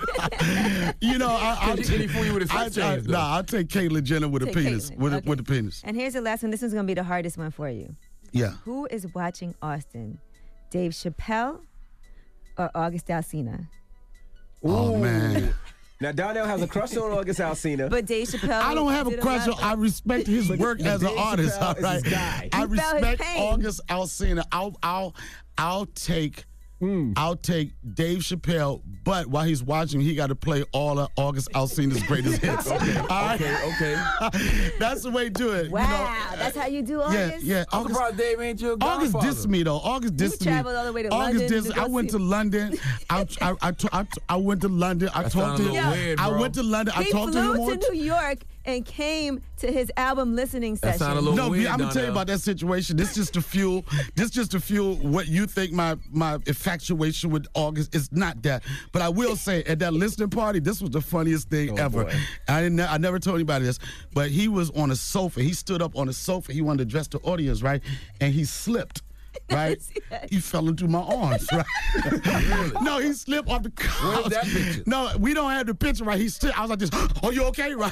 You know, I, I'll Can he- can he fool you with a sex I- I- change, though? Nah, I'll take Caitlyn Jenner with a Take penis. Caitlyn, With, okay. a, with a penis. And here's the last one. This one's going to be the hardest one for you. Yeah. Who is watching Austin? Dave Chappelle or August Alsina? Oh man. Now, Donnell has a crush on August Alsina. But Dave Chappelle. I don't have a did crush lot- on. I respect his work as an Dave artist. Chappelle All is right. his guy. I You felt his respect pain. August Alsina. I'll I'll I'll take. I'll take Dave Chappelle, but while he's watching, he got to play all of August Alsina's greatest hits. Okay, all right? Okay, okay. That's the way to do it. Wow, You know, that's how you do yeah, August? yeah. I'm August, surprised Dave ain't your August godfather. dissed me though. August dissed me. traveled all the way to August London dissed- to go I went see- to London. I, I, I, I, I went to London. I That talked to sound a him. little weird, I bro. went to London. I He talked to him flew on to New York and came to his album listening That session. sound a little No, weird, I'm gonna tell you Donnell. about that situation. This just to fuel. This just to fuel what you think my my infatuation with August is not that. But I will say at that listening party, this was the funniest thing Oh, ever. boy. I didn't. I never told anybody this, but he was on a sofa. He stood up on a sofa. He wanted to address the audience, right? And he slipped. right? He fell into my arms, right? Really? No, he slipped off the couch. Where's that picture? No, we don't have the picture, right? He still, I was like this, are you okay, right?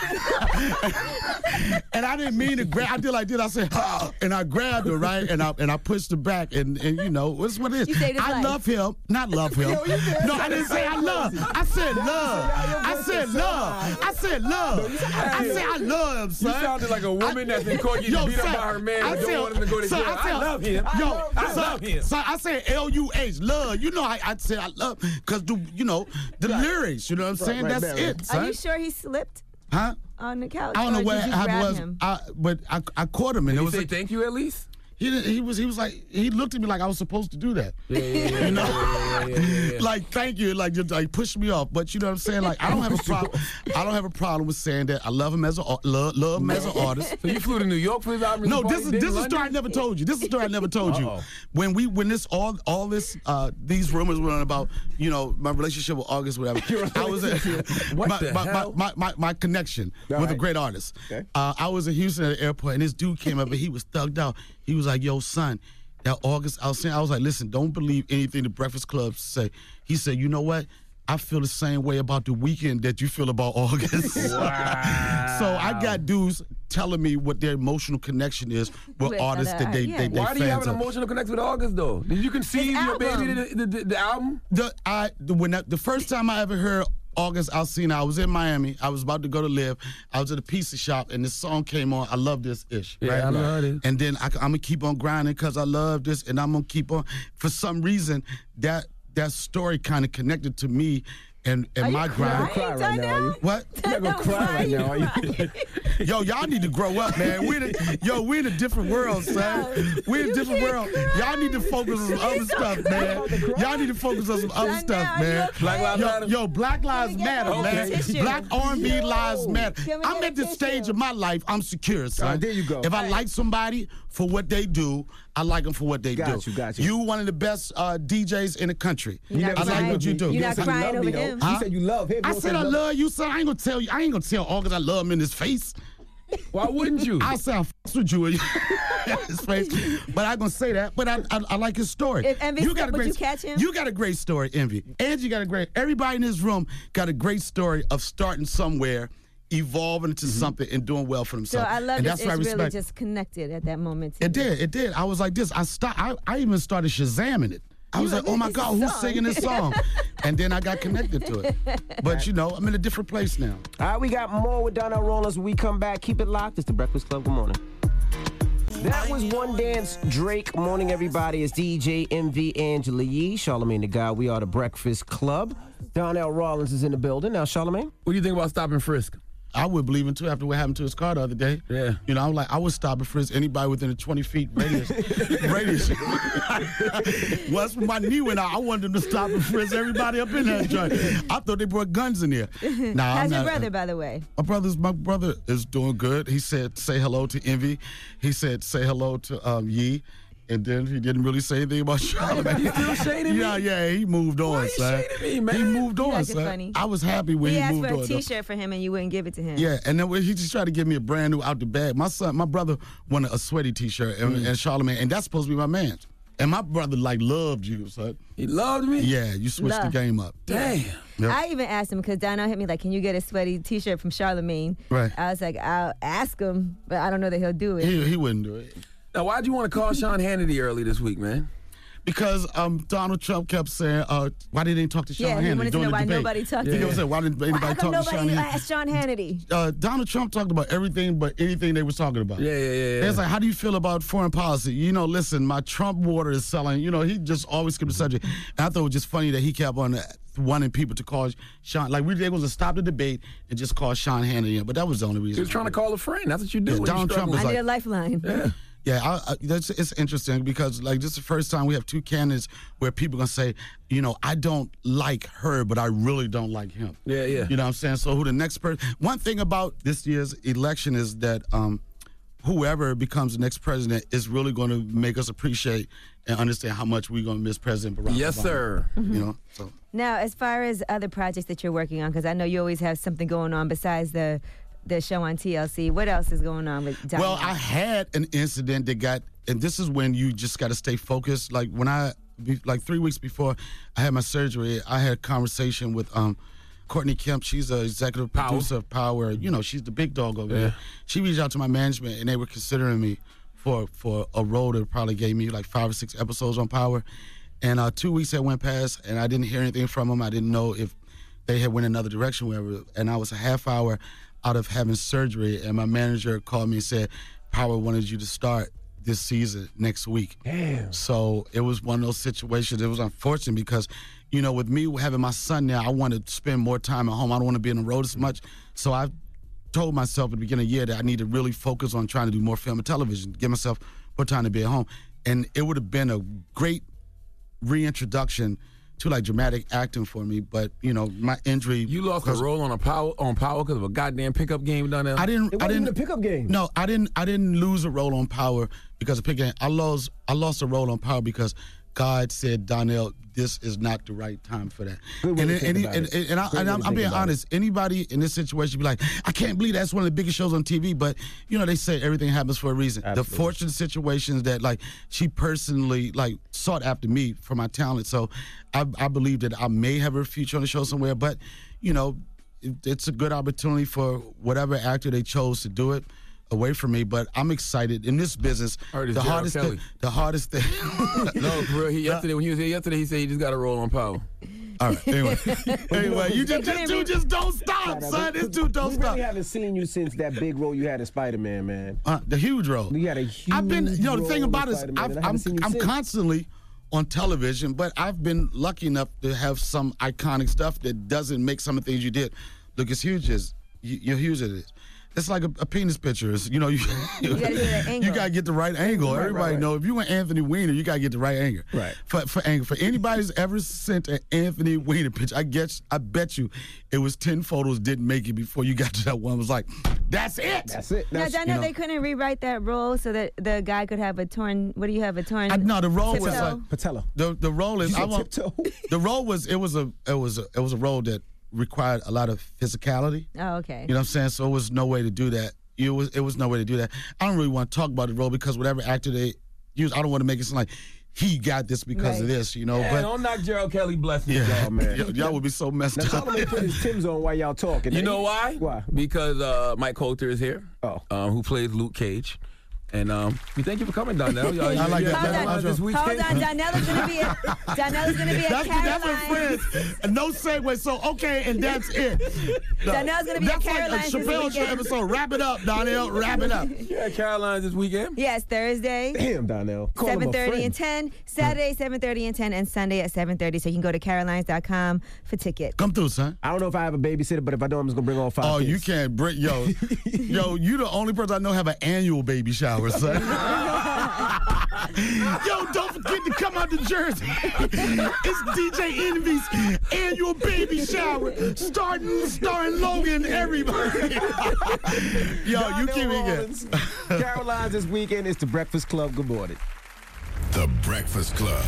And I didn't mean to grab, I did like this, I said, oh, and I grabbed her, right? And I and I pushed her back, and, and you know, what's what it is. You saved his I life. love him, not love him. Yo, you said- No, I didn't say I love. I said love. I said love. I said love. I said I love him, son. You sounded like a woman that's been caught getting Yo, beat up son, by her man I but said- don't want him to go to son, jail. I, said- I love him. Yo, I son, love him. son, I said L U H, love. You know, I, I said I love, because, you know, the lyrics, you know what I'm saying? right, That's right, it, right. son. Are you sure he slipped Huh? on the couch? I don't know or what did you happened grab was, him? I, but I, I caught him, and Did it he was say like, thank you at least? he didn't, he was he was like he looked at me like I was supposed to do that. Yeah, yeah, yeah. You know, yeah, yeah, yeah, yeah. like thank you, like just like push me off. But you know what I'm saying? Like I don't have a problem. I don't have a problem with saying that I love him as a love, love him as an artist. So you flew to New York for his album? No, this is this is a story I never told you. This is a story I never told you. Uh-oh. When we when this all all this uh, these rumors went on about, you know, my relationship with August, whatever. I was at, What my, the my, hell? My, my, my, my connection All with a right. great artist. Okay. Uh, I was in Houston at the airport, and this dude came up and he was thugged out. He was like, "Yo, son, that August." I was saying, I was like, "Listen, don't believe anything the Breakfast Club say." He said, "You know what? I feel the same way about The Weeknd that you feel about August." Wow. So I got dudes telling me what their emotional connection is with, With artists other that they, art- they, yeah. they Why do you have fans an of. emotional connection with August, though? Did you conceive His your baby album. the, the, the, the album? The I the, when that, the first time I ever heard August Alsina, I was in Miami. I was about to go to live. I was at a pizza shop, and this song came on. I love this ish. Yeah, right? I love it. And then I, I'm gonna keep on grinding because I love this, and I'm gonna keep on. For some reason, that that story kind of connected to me and and Are my you grind. crying, Cry right now, are you? Darnell? What? You're not gonna cry right now, are you? Yo, y'all need to grow up, man. We're in, yo, we're in a different world, son. We're in a different world. Y'all need to focus on some other stuff, man. Y'all need to focus on some other Darnell, stuff, are you man. okay? Black Lives Yo, Matter? yo, Black Lives Can we get Matter, a man. tissue? Black R and B Yo. lives matter. Can we I'm get at a this stage tissue? of my life, I'm secure, son. All right, there you go. If I like somebody for what they do, I like them for what they Got do. you, got you. You one of the best uh, D Js in the country. You're not I like crying. what you do. You're You not said you crying love over me, though. him. You said you love him. I You don't said say I love you, son. I ain't gonna tell you. I ain't gonna tell August I love him in his face. Why wouldn't you? I say I f***s with you in his face, but I gonna say that. But I, I, I like his story. If Envy stepped, would you catch him? You got a great story, Envy. Angie got a great. Everybody in this room got a great story of starting somewhere, evolving into something, and doing well for So themselves. I love and this. that's what I It's really respect. just connected at that moment. to It you. did. It did. I was like this. I stopped. I, I even started Shazamming it. I was You like, like, oh my this God, is a who's song. singing this song? And then I got connected to it. But you know, I'm in a different place now. All right, we got more with Donnell Rawlings when we come back. Keep it locked. It's the Breakfast Club. Good morning. That was One Dance Drake. Morning, everybody. It's D J M V Angela Yee, Charlamagne the Guy. We are the Breakfast Club. Donnell Rawlings is in the building. Now, Charlamagne. What do you think about stopping Frisk? I would believe in too after what happened to his car the other day. Yeah. You know, I'm like, I would stop and frisk anybody within a twenty feet radius. radius. Once my knee went out, I wanted them to stop and frisk everybody up in that joint. I thought they brought guns in there. Nah, How's I'm your not- brother, by the way? My brother's my brother is doing good. He said say hello to Envy. He said say hello to um, Yee. And then he didn't really say anything about Charlamagne. You still shading me? Yeah, yeah, he moved on, Why you son. shading me, man? He moved You on, guys are son. funny. I was happy when He he, asked moved for a on. though. T-shirt for him, and you wouldn't give it to him. Yeah, and then he just tried to give me a brand new out the bag. My son, my brother wanted a sweaty T-shirt, and, Mm. and Charlamagne, and that's supposed to be my man. And my brother like loved you, son. He loved me? Yeah, you switched Love. the game up. Damn. Yep. I even asked him because Donnell hit me like, "Can you get a sweaty T-shirt from Charlamagne?" Right. I was like, "I'll ask him, but I don't know that he'll do it." He, he wouldn't do it. Now, why'd you want to call Sean Hannity early this week, man? Because um, Donald Trump kept saying, uh, why didn't they talk to Sean Yeah, Hannity he wanted to during know the why debate? nobody talked You to know what I'm him. saying? Why didn't anybody How talk come to Sean nobody Hannity? asked Sean Hannity? Uh, Donald Trump talked about everything but anything they was talking about. Yeah, yeah, yeah, yeah. It's like, how do you feel about foreign policy? You know, listen, my Trump water is selling. You know, he just always skipped the subject. And I thought it was just funny that he kept on wanting people to call Sean. Like, we were able to stop the debate and just call Sean Hannity in. But that was the only reason. He was trying to call a friend. That's what you do. Yeah, when Donald you're Trump was I like- need a lifeline. Yeah. Yeah, I, I, that's, it's interesting because, like, this is the first time we have two candidates where people going to say, you know, I don't like her, but I really don't like him. Yeah, yeah. You know what I'm saying? So who the next person... One thing about this year's election is that um, whoever becomes the next president is really going to make us appreciate and understand how much we're going to miss President Barack Yes, Obama. sir. You know? So Now, as far as other projects that you're working on, because I know you always have something going on besides the the show on T L C. What else is going on with Donald? Well, I had an incident that got and this is when you just got to stay focused. Like when I, be- like three weeks before I had my surgery, I had a conversation with um, Courtney Kemp. She's the executive Power. producer of Power. You know, she's the big dog over Yeah. there. She reached out to my management, and they were considering me for for a role that probably gave me like five or six episodes on Power. And uh, two weeks had went past, and I didn't hear anything from them. I didn't know if they had went another direction, whatever. And I was a half hour out of having surgery, and my manager called me and said, Power wanted you to start this season next week. Damn. So it was one of those situations. It was unfortunate because, you know, with me having my son now, I want to spend more time at home. I don't want to be on the road as much. So I told myself at the beginning of the year that I need to really focus on trying to do more film and television, give myself more time to be at home. And it would have been a great reintroduction to like dramatic acting for me, but you know my injury. You lost a role on a power on Power because of a goddamn pickup game down there. I didn't. It I wasn't didn't a pickup game. No, I didn't. I didn't lose a role on Power because of pickup game. I lost. I lost a role on Power because God said, Donnell, this is not the right time for that. Good way And to and, think and, about and, it. and, and, I, Good and way I'm, to I'm think being about honest. Anybody in this situation be like, I can't believe that's one of the biggest shows on T V. But you know they say everything happens for a reason. Absolutely. The fortunate situations that like she personally like sought after me for my talent. So I, I believe that I may have a future on the show somewhere. But you know, it, it's a good opportunity for whatever actor they chose to do it away from me. But I'm excited in this business. Heard it's The Gerald hardest Kelly. thing. The hardest thing. No, for real. He, yesterday, when he was here yesterday, he said he just got a role on Power. All right. Anyway, anyway, you just, just, dude, just don't stop, son. This dude don't we stop. really haven't seen you since that big role you had in Spider-Man, man. Uh, the huge role. You had a huge I've been, you know, the thing role about in it is, Spider-Man, I've, and I I'm, haven't seen you I'm since. constantly on television, but I've been lucky enough to have some iconic stuff that doesn't make some of the things you did look as huge as you, you're huge as it is. It's like a, a penis picture. It's, you know, you, You gotta do that angle. you gotta get the right angle. Right, Everybody right, right. know if you want Anthony Weiner, you gotta get the right angle. Right. For for angle. For anybody who's ever sent an Anthony Weiner picture, I guess I bet you it was ten photos didn't make it before you got to that one. It was like, that's it. That's it. Now, That's, I know, you know. they couldn't rewrite that role so that the guy could have a torn. What do you have? A torn? I, no, the role was tiptoe? like Patella. the the role is You I said want tiptoe? the role was it was a it was a it was a role that required a lot of physicality. Oh, okay. You know what I'm saying? So it was no way to do that. It was it was no way to do that. I don't really want to talk about the role because whatever actor they use, I don't want to make it sound like he got this because Right. of this, you know. Yeah, but don't knock Gerald Kelly blessings, yeah, y'all, man. y- y'all would be so messed Now up. tell him to put his Timbs on while y'all talking. You know why? Why? Because uh, Mike Coulter is here, Oh. um, who plays Luke Cage. And um, we thank you for coming, Donnell. Y'all, I like you- that. Hold you- on. this weekend. Hold on, Donnella's gonna be at Donnella's gonna be at That's, that's my Caroline's. friends. No segue. So okay, and that's it. No, Donnell's gonna be at that's like a Caroline's this Chappelle Show weekend. episode. Wrap it up, Donnell. Wrap it up. Yeah, Caroline's this weekend. Yes, Thursday. Damn, Donnell. Call him a seven thirty friend. and ten, Saturday seven thirty and ten, and Sunday at seven thirty. So you can go to carolines dot com for tickets. Come through, son. I don't know if I have a babysitter, but if I do, I'm just gonna bring all five. Oh, kids. you can't bring yo, yo. You the only person I know have an annual baby shower, son. Yo, don't forget to come out to Jersey. It's D J Envy's annual baby shower, starting starring Logan. Everybody. Yo, you keep me Rollins. Caroline's this weekend is the Breakfast Club. Good morning. The Breakfast Club.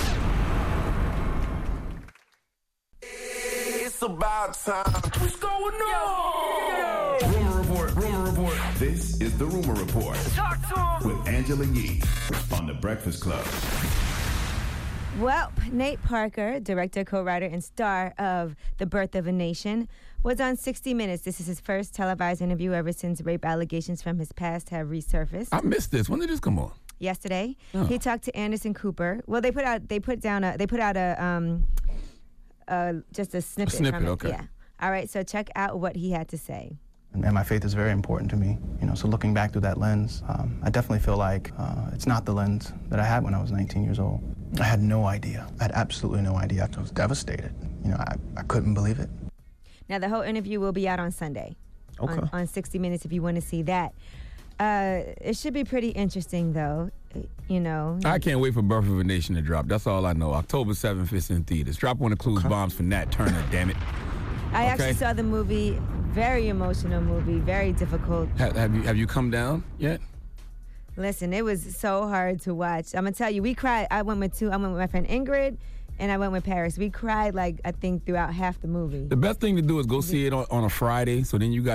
It's about time. What's going on? Rumor Report, Rumor Report. This is the Rumor Report Talk to him. with Angela Yee on The Breakfast Club. Well, Nate Parker, director, co-writer, and star of The Birth of a Nation, was on sixty minutes. This is his first televised interview ever since rape allegations from his past have resurfaced. I missed this. When did this come on? Yesterday, Oh. he talked to Anderson Cooper. Well, they put out, they put down a, they put out a, um, uh, just a snippet. snippet, from it. okay. Yeah. All right. So check out what he had to say. And my faith is very important to me, you know. So looking back through that lens, um, I definitely feel like uh, it's not the lens that I had when I was nineteen years old. I had no idea. I had absolutely no idea. I was devastated. You know, I, I couldn't believe it. Now, the whole interview will be out on Sunday. Okay. On, on sixty minutes if you want to see that. Uh, it should be pretty interesting, though. You know. I can't wait for Birth of a Nation to drop. That's all I know. October seventh, it's in theaters. Drop one of Clues Bombs for Nat Turner, damn it. I Okay. actually saw the movie. Very emotional movie. Very difficult. Have, have you have you come down yet? Listen, it was so hard to watch. I'm gonna tell you, we cried. I went with two. I went with my friend Ingrid, and I went with Paris. We cried like I think throughout half the movie. The best thing to do is go see it on, on a Friday, so then you got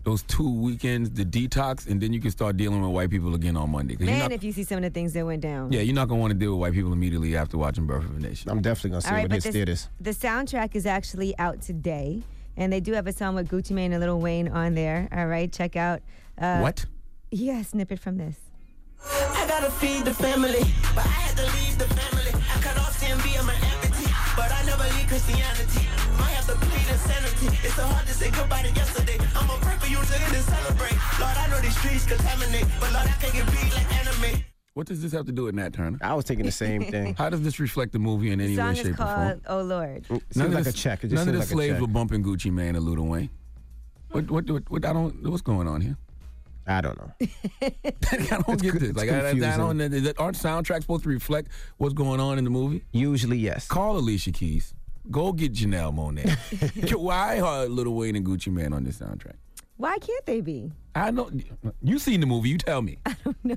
those two weekends, the detox, and then you can start dealing with white people again on Monday. 'Cause you're Man, not- if you see some of the things that went down. Yeah, you're not going to want to deal with white people immediately after watching Birth of a Nation. I'm definitely going to see All it right, when but hits this, theaters. the soundtrack is actually out today, and they do have a song with Gucci Mane and Lil Wayne on there. All right, check out. Uh, What? Yeah, a snippet from this. I gotta feed the family, but I had to leave the family. I cut off C M B, I'm an empty, but I never leave Christianity. Might have to plead insanity. It's so hard to say goodbye to yesterday. I'm a pray for you today to celebrate. Lord, I know these streets contaminate, but Lord, I can't get beat like anime. What does this have to do with Nat Turner? I was thinking the same thing. How does this reflect the movie in any The way, song shape, is or form? called "Oh Lord." Seems None of like the- a check. It just None of seems the like a slaves check. were bumping Gucci Mane and Lil Wayne. What, what, what, what, I don't, what's going on here? I don't know. I don't get this. Like, I, I, I don't, is that, aren't soundtracks supposed to reflect what's going on in the movie? Usually, yes. Call Alicia Keys. Go get Janelle Monáe. Why are Lil Wayne and Gucci Mane on this soundtrack? Why can't they be? I know. You seen the movie. You tell me.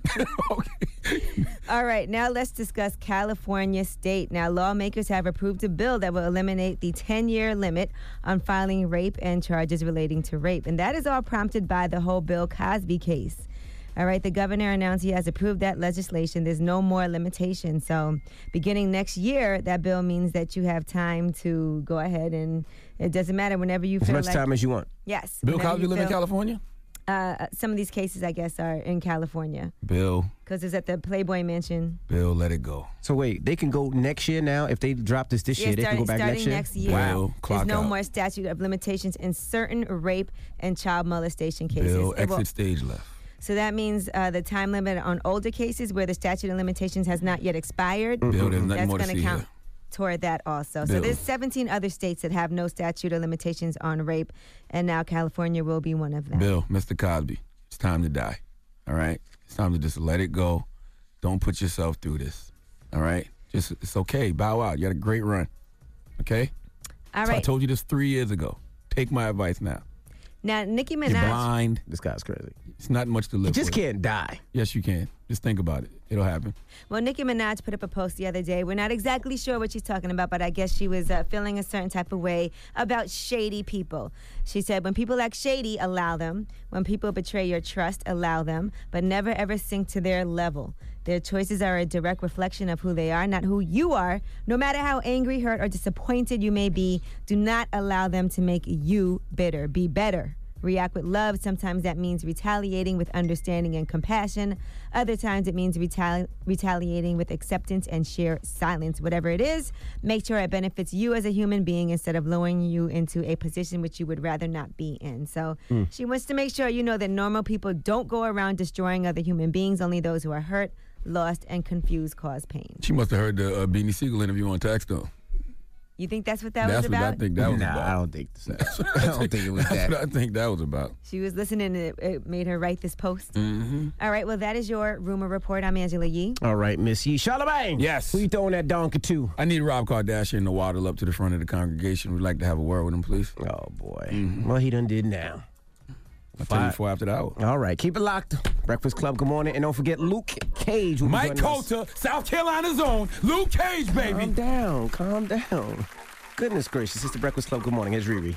All right, now let's discuss California State. Now, lawmakers have approved a bill that will eliminate the ten-year limit on filing rape and charges relating to rape. And that is all prompted by the whole Bill Cosby case. All right, the governor announced he has approved that legislation. There's no more limitation. So beginning next year, that bill means that you have time to go ahead and it doesn't matter whenever you As feel much like. time as you want. Yes. Bill whenever Cosby you live in feel- California? Uh, some of these cases, I guess, are in California Bill, because it's at the Playboy Mansion. Bill, let it go. So wait, they can go next year now? If they drop this this Yeah, year, they starting, can go back starting next year? next year. Wow. There's Clock no out. more statute of limitations in certain rape and child molestation cases. Bill, It will- exit stage left. So that means uh, the time limit on older cases where the statute of limitations has not yet expired. Bill, there's nothing that's more to gonna see count here. toward that also. So Bill. there's seventeen other states that have no statute of limitations on rape, and now California will be one of them. Bill, Mister Cosby, it's time to die. All right? It's time to just let it go. Don't put yourself through this. All right? Just it's okay. Bow out. You had a great run. Okay? All So I right. told you this three years ago. Take my advice now. Now, Nicki You're Minaj. blind. This guy's crazy. It's not much to live You just for. can't die. Yes, you can. Just think about it. It'll happen. Well, Nicki Minaj put up a post the other day. We're not exactly sure what she's talking about, but I guess she was uh, feeling a certain type of way about shady people. She said, when people act shady, allow them. When people betray your trust, allow them, but never ever sink to their level. Their choices are a direct reflection of who they are, not who you are. No matter how angry, hurt, or disappointed you may be, do not allow them to make you bitter. Be better. React with love. Sometimes that means retaliating with understanding and compassion. Other times it means retali- retaliating with acceptance and sheer silence. Whatever it is, make sure it benefits you as a human being instead of lowering you into a position which you would rather not be in. So Hmm. Mm. she wants to make sure you know that normal people don't go around destroying other human beings. Only those who are hurt, lost, and confused cause pain. She must have heard the uh, Beanie Siegel interview on text, though. You think that's what that That's was what about? I think that was Nah, about. I don't think so. I don't think it was That's that. what I think that was about. She was listening and it, it made her write this post. Mm-hmm. All right, well, that is your rumor report. I'm Angela Yee. All right, Miss Yee. Charlamagne. Yes. Who you throwing that donkey to? I need Rob Kardashian to waddle up to the front of the congregation. We'd like to have a word with him, please. Oh, boy. Well, he done did now. I'll tell you before after the hour. All right, keep it locked. Breakfast Club, good morning. And don't forget Luke Cage. Will be Mike joining us. Coulter, South Carolina's own Luke Cage, baby. Calm down, calm down. Goodness gracious, it's the Breakfast Club. Good morning. Here's Riri.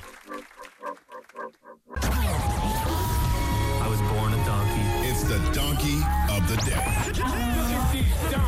I was born a donkey. It's the donkey of the day.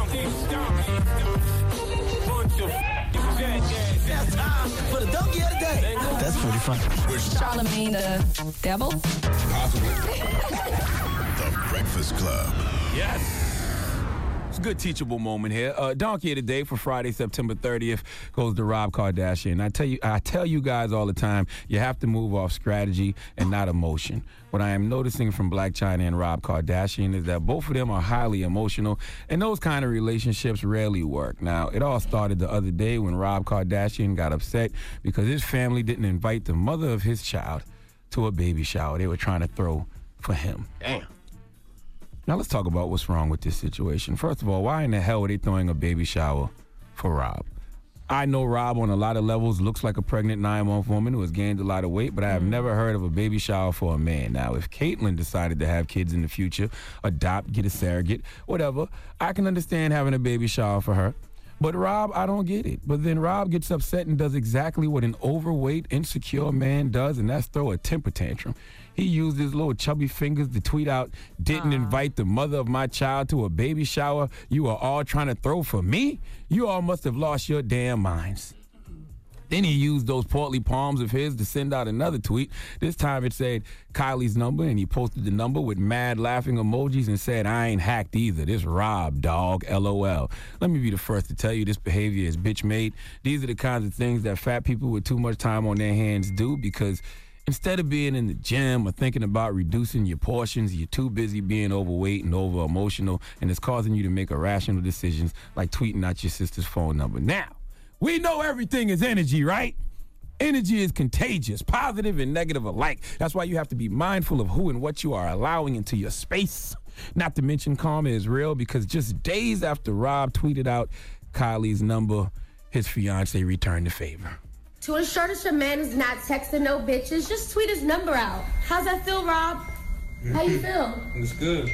That's time for the donkey of the day. That's pretty fun. Charlamagne the devil? Possibly. The Breakfast Club. Yes. It's a good teachable moment here. Uh, Donkey of the Day for Friday, September thirtieth goes to Rob Kardashian. I tell you, I tell you guys all the time, you have to move off strategy and not emotion. What I am noticing from Blac Chyna and Rob Kardashian is that both of them are highly emotional, and those kind of relationships rarely work. Now, it all started the other day when Rob Kardashian got upset because his family didn't invite the mother of his child to a baby shower they were trying to throw for him. Damn. Now let's talk about what's wrong with this situation. First of all, why in the hell are they throwing a baby shower for Rob? I know Rob on a lot of levels looks like a pregnant nine-month woman who has gained a lot of weight, but I have never heard of a baby shower for a man. Now, if Caitlyn decided to have kids in the future, adopt, get a surrogate, whatever, I can understand having a baby shower for her. But Rob, I don't get it. But then Rob gets upset and does exactly what an overweight, insecure man does, and that's throw a temper tantrum. He used his little chubby fingers to tweet out, didn't Aww. invite the mother of my child to a baby shower you are all trying to throw for me? You all must have lost your damn minds. Then he used those portly palms of his to send out another tweet. This time it said Kylie's number, and he posted the number with mad laughing emojis and said, I ain't hacked either. This Rob, dog, LOL. Let me be the first to tell you this behavior is bitch made. These are the kinds of things that fat people with too much time on their hands do because instead of being in the gym or thinking about reducing your portions, you're too busy being overweight and over emotional, and it's causing you to make irrational decisions like tweeting out your sister's phone number. Now, we know everything is energy, right? Energy is contagious, positive and negative alike. That's why you have to be mindful of who and what you are allowing into your space. Not to mention karma is real because just days after Rob tweeted out Kylie's number, his fiance returned the favor. To ensure that your man is not texting no bitches, just tweet his number out. How's that feel, Rob? How you feel? It's good.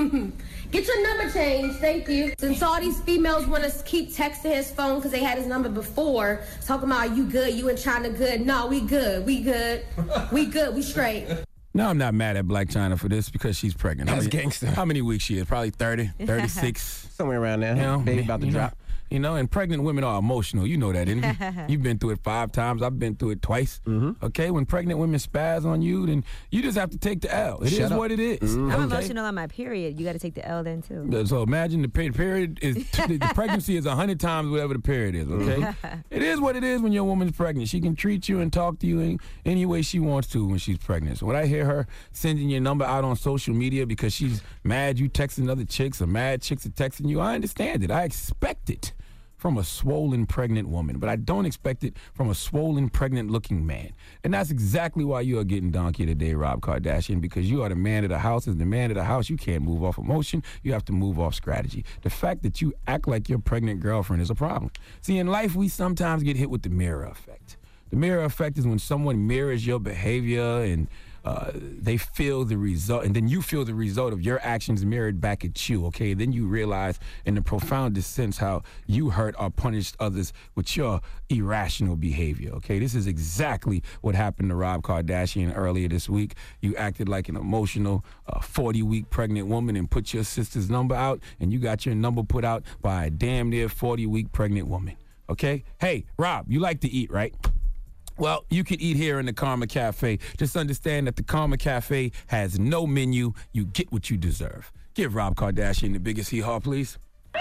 Get your number changed, thank you. Since all these females want to keep texting his phone because they had his number before, talking about you good, you and China good. No, we good, we good, we good, we straight. No, I'm not mad at Black China for this because she's pregnant. That's how many, gangster. How many weeks she is? Probably thirty, thirty-six. Somewhere around there. You know, Baby about to you know, drop. You know, and pregnant women are emotional. You know that, didn't you? You've been through it five times. I've been through it twice. Mm-hmm. Okay? When pregnant women spaz on you, then you just have to take the L. It Shut is up. what it is. I'm Okay? emotional on my period. You got to take the L then, too. So imagine the period, period is the pregnancy is a hundred times whatever the period is. Okay, it is what it is when your woman's pregnant. She can treat you and talk to you in any way she wants to when she's pregnant. So when I hear her sending your number out on social media because she's mad you texting other chicks or mad chicks are texting you, I understand it. I expect it from a swollen pregnant woman, but I don't expect it from a swollen pregnant looking man. And that's exactly why you are getting donkey today, Rob Kardashian, because you are the man of the house. As the man of the house, you can't move off emotion. You have to move off strategy. The fact that you act like your pregnant girlfriend is a problem. See, in life, we sometimes get hit with the mirror effect. The mirror effect is when someone mirrors your behavior and Uh, they feel the result, and then you feel the result of your actions mirrored back at you, okay? Then you realize in the profoundest sense how you hurt or punished others with your irrational behavior, okay? This is exactly what happened to Rob Kardashian earlier this week. You acted like an emotional forty-week uh, pregnant woman and put your sister's number out, and you got your number put out by a damn near forty-week pregnant woman, okay? Hey, Rob, you like to eat, right? Well, you can eat here in the Karma Cafe. Just understand that the Karma Cafe has no menu. You get what you deserve. Give Rob Kardashian the biggest hee-haw, please.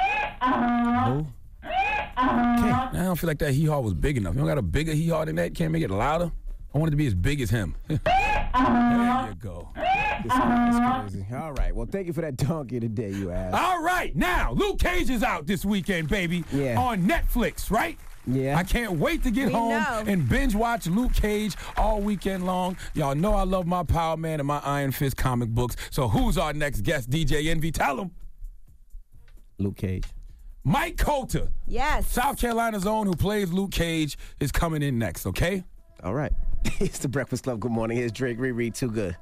Oh. Okay. I don't feel like that hee-haw was big enough. You don't got a bigger hee-haw than that? Can't make it louder? I want it to be as big as him. There you go. That's crazy. All right. Well, thank you for that donkey today, you ass. All right. Now, Luke Cage is out this weekend, baby. Yeah. On Netflix, right? Yeah. I can't wait to get We home know. and binge watch Luke Cage all weekend long. Y'all know I love my Power Man and my Iron Fist comic books. So who's our next guest, D J Envy? Tell him. Luke Cage. Mike Coulter. Yes. South Carolina's own, who plays Luke Cage, is coming in next, okay? All right. It's the Breakfast Club. Good morning. Here's Drake Riri. Too good.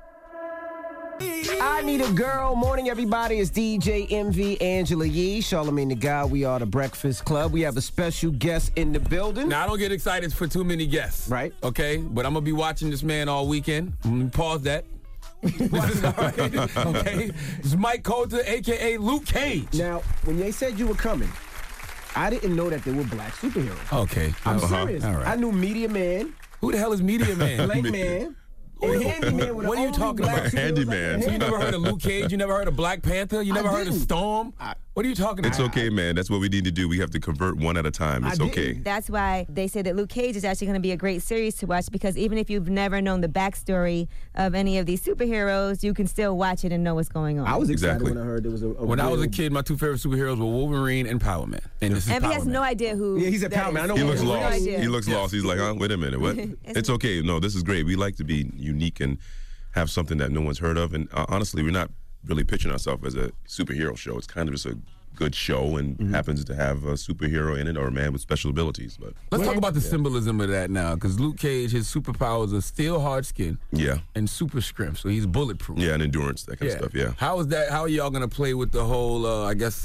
I Need a Girl. Morning, everybody. It's D J Envy, Angela Yee, Charlamagne the Guy. We are the Breakfast Club. We have a special guest in the building. Now, I don't get excited for too many guests. Right. Okay? But I'm going to be watching this man all weekend. I'm gonna pause that. Okay? It's Mike Coulter, a k a. Luke Cage. Now, when they said you were coming, I didn't know that they were black superheroes. Okay. I'm Uh-huh. serious. All right. I knew Media Man, Who the hell is Media Man? Blank Man, and Handyman. What are you talking about? Handyman. So you never heard of Luke Cage? You never heard of Black Panther? You never I heard of didn't. Storm? I, What are you talking It's about? okay, man. That's what we need to do. We have to convert one at a time. It's I okay. didn't. That's why they say that Luke Cage is actually going to be a great series to watch, because even if you've never known the backstory of any of these superheroes, you can still watch it and know what's going on. I was excited Exactly. when I heard there was a, a When I was a real- kid, my two favorite superheroes were Wolverine and Power Man. And this is Envy Power has Man. no idea who. Yeah, he's a that Power Man. I is. know He who looks he is. No lost. idea. He looks lost. He's like, huh? Wait a minute. What? It's okay. No, this is great. We like to be unique and have something that no one's heard of. And uh, honestly, we're not really pitching ourselves as a superhero show. It's kind of just a good show and Mm-hmm. happens to have a superhero in it or a man with special abilities. But Let's talk about the symbolism of that now, because Luke Cage, his superpowers are still hard skin yeah, and super strength, so he's bulletproof. yeah, and endurance, that kind of stuff. Yeah. How is that? How are y'all gonna play with the whole? Uh, I guess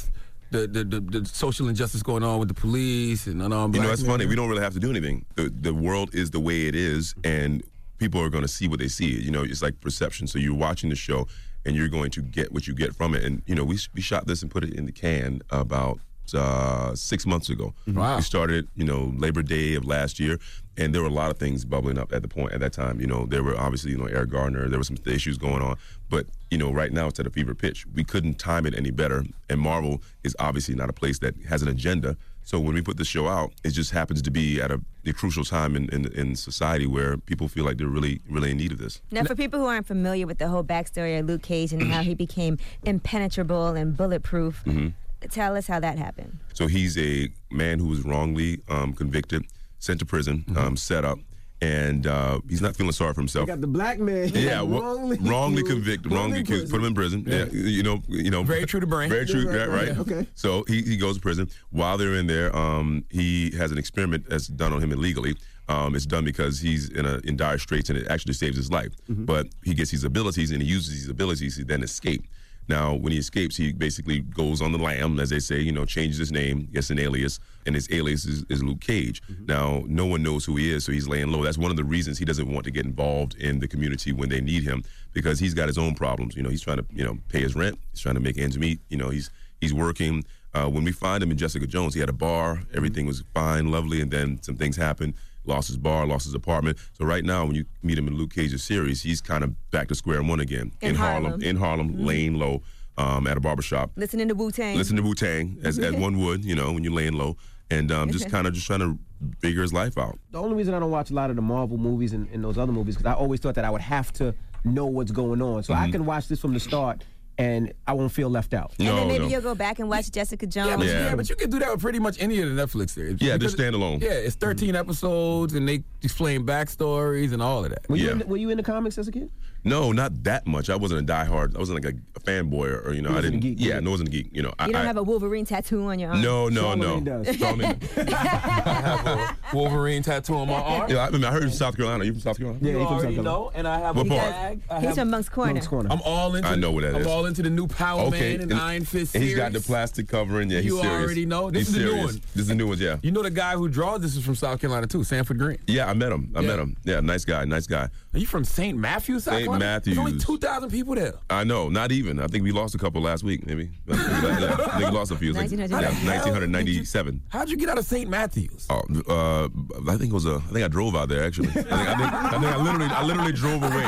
the the, the, the social injustice going on with the police and unarmed You black know, it's men. funny. We don't really have to do anything. The, the world is the way it is, and people are going to see what they see. You know, it's like perception. So you're watching the show, and you're going to get what you get from it. And, you know, we, we shot this and put it in the can about uh, six months ago. Wow. We started, you know, Labor Day of last year, and there were a lot of things bubbling up at the point at that time. You know, there were obviously, you know, Eric Gardner, there were some issues going on. But, you know, right now it's at a fever pitch. We couldn't time it any better. And Marvel is obviously not a place that has an agenda. So when we put the show out, it just happens to be at a, a crucial time in, in, in society where people feel like they're really, really in need of this. Now, for people who aren't familiar with the whole backstory of Luke Cage and how he became impenetrable and bulletproof, Mm-hmm. tell us how that happened. So he's a man who was wrongly um, convicted, sent to prison, um, set up, and uh, he's not feeling sorry for himself. Got the black man. Yeah, wa- wrongly, wrongly accused, convicted, put him wrongly in accused, prison. put him in prison. Yeah, you know, you know, Very true to brain. Very true, Yeah, right? right, right. yeah, okay. So he, he goes to prison. While they're in there, um, he has an experiment that's done on him illegally. Um, it's done because he's in a in dire straits, and it actually saves his life. Mm-hmm. But he gets these abilities, and he uses these abilities to then escape. Now, when he escapes, he basically goes on the lam, as they say, you know, changes his name, gets an alias, and his alias is, is Luke Cage. Mm-hmm. Now, no one knows who he is, so he's laying low. That's one of the reasons he doesn't want to get involved in the community when they need him, because he's got his own problems. You know, he's trying to, you know, pay his rent. He's trying to make ends meet. You know, he's he's working. Uh, when we find him in Jessica Jones, he had a bar. Everything was fine, lovely, and then some things happened. Lost his bar, lost his apartment. So right now, when you meet him in Luke Cage's series, he's kind of back to square one again. In Harlem. Harlem. In Harlem, Mhm. laying low. Um, at a barbershop. Listening to Wu-Tang. Listen to Wu-Tang, as, as one would, you know, when you're laying low. And um, just kind of just trying to figure his life out. The only reason I don't watch a lot of the Marvel movies and, and those other movies because I always thought that I would have to know what's going on. So I Mhm. can watch this from the start and I won't feel left out. And No, then maybe no. you'll go back and watch Jessica Jones. Yeah, but, Yeah. yeah, but you can do that with pretty much any of the Netflix series. Yeah, they're Because- standalone. Yeah, it's thirteen episodes, and they explain backstories and all of that. Were, you Yeah. in the, were you in the comics as a kid? No, not that much. I wasn't a diehard. I wasn't like a, a fanboy or, or, you know, You I wasn't a didn't. geek, yeah, right? no, I wasn't a geek. You know, I, You don't I, have a Wolverine tattoo on your arm. No, no, no. Charlamagne does. Charlamagne- I have a Wolverine tattoo on my arm. yeah, I, mean, I heard you're from South Carolina. Are you from South Carolina? Yeah, You he's from South already Carolina. know, and I have What a part? bag. I He's have, from Monk's Corner. Monk's Corner. I'm all into. I know what that I'm is. all into the new Power Okay, Man and, Iron Fist and series. he's got the plastic covering. Yeah, he's You serious. already know. This He's is the new serious. one. This is the new ones. Yeah. You know the guy who draws this is from South Carolina too, Sanford Green. Yeah, I met him. I Yeah. met him. Yeah, nice guy. Nice guy. Are you from Saint Matthews, South Saint Carolina? Matthews. There's only two thousand people there. I know, not even. I think we lost a couple last week, maybe. yeah, I think we lost a few. It was like, nineteen hundred. yeah, nineteen ninety-seven. How'd you get out of Saint Matthews? Oh, uh, I think it was a. I think I drove out there actually. I think I, think, I, think I literally, I literally drove away.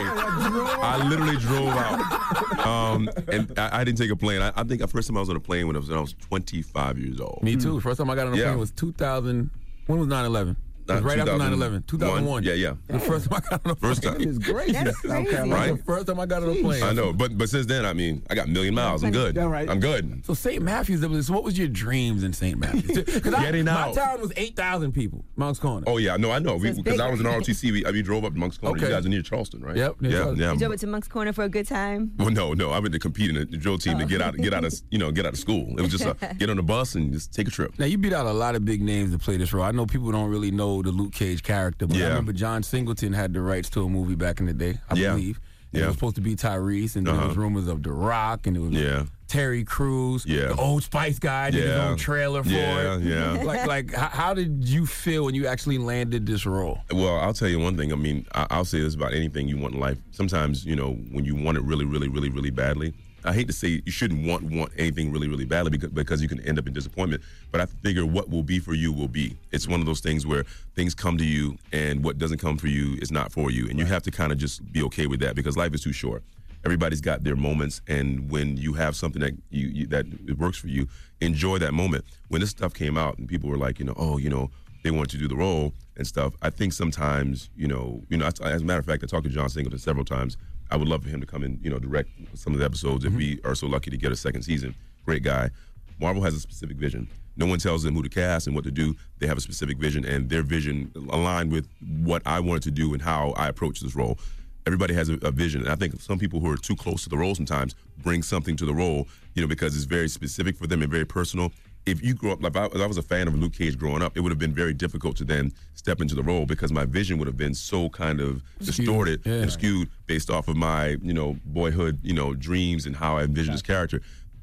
I literally drove out, um, and I, I didn't take a plane. I, I think the first time I was on a plane when I was, when I was twenty-five years old. Me too. First time I got on a Yeah. plane was two thousand. When was nine eleven? It was Uh, right after nine two thousand eleven. two thousand one. Yeah, yeah. The first time I got on a plane. First time. It's great. That's South crazy. Carolina. Right? The first time I got on a plane. I know, but but since then, I mean, I got a million miles. I'm good. Yeah, right. I'm good. So Saint Matthews, so what was your dreams in Saint Matthews? 'Cause I- Getting my out. town was eight thousand people, Monk's Corner. Oh yeah, no, I know. it's Because I big. was in R O T C. We, I mean, drove up to Monk's Corner. Okay. You guys are near Charleston, right? Yep, near Yeah, Charleston. yeah. You drove it to Monk's Corner for a good time. Well, no, no. I went to compete in the drill team to get out, get out of, you know, get out of school. It was just a, get on the bus and just take a trip. Now you beat out a lot of big names to play this role. I know people don't really know the Luke Cage character, but I Yeah. remember John Singleton had the rights to a movie back in the day, I Yeah. believe. And It Yeah. was supposed to be Tyrese, and then there Uh-huh. was rumors of The Rock, and it was Yeah. Terry Crews, Yeah. the Old Spice guy, did his Yeah. own trailer for Yeah, it. yeah. Like, like, how, how did you feel when you actually landed this role? Well, I'll tell you one thing. I mean, I, I'll say this about anything you want in life. Sometimes, you know, when you want it really, really, really, really badly, I hate to say you shouldn't want want anything really, really badly because, because you can end up in disappointment. But I figure what will be for you will be. It's one of those things where things come to you and what doesn't come for you is not for you. And you have to kind of just be okay with that because life is too short. Everybody's got their moments, and when you have something that you, you that it works for you, enjoy that moment. When this stuff came out and people were like, you know, oh, you know, they want to do the role and stuff. I think sometimes, you know, you know, as a matter of fact, I talked to John Singleton several times. I would love for him to come and, you know, direct some of the episodes if we are so lucky to get a second season. Great guy. Marvel has a specific vision. No one tells them who to cast and what to do. They have a specific vision, and their vision aligned with what I wanted to do and how I approach this role. Everybody has a, a vision, and I think some people who are too close to the role sometimes bring something to the role, you know, because it's very specific for them and very personal. If you grew up, like I, I was a fan of Luke Cage growing up, it would have been very difficult to then step into the role because my vision would have been so kind of distorted yeah. and skewed based off of my, you know, boyhood, you know, dreams and how I envisioned this character.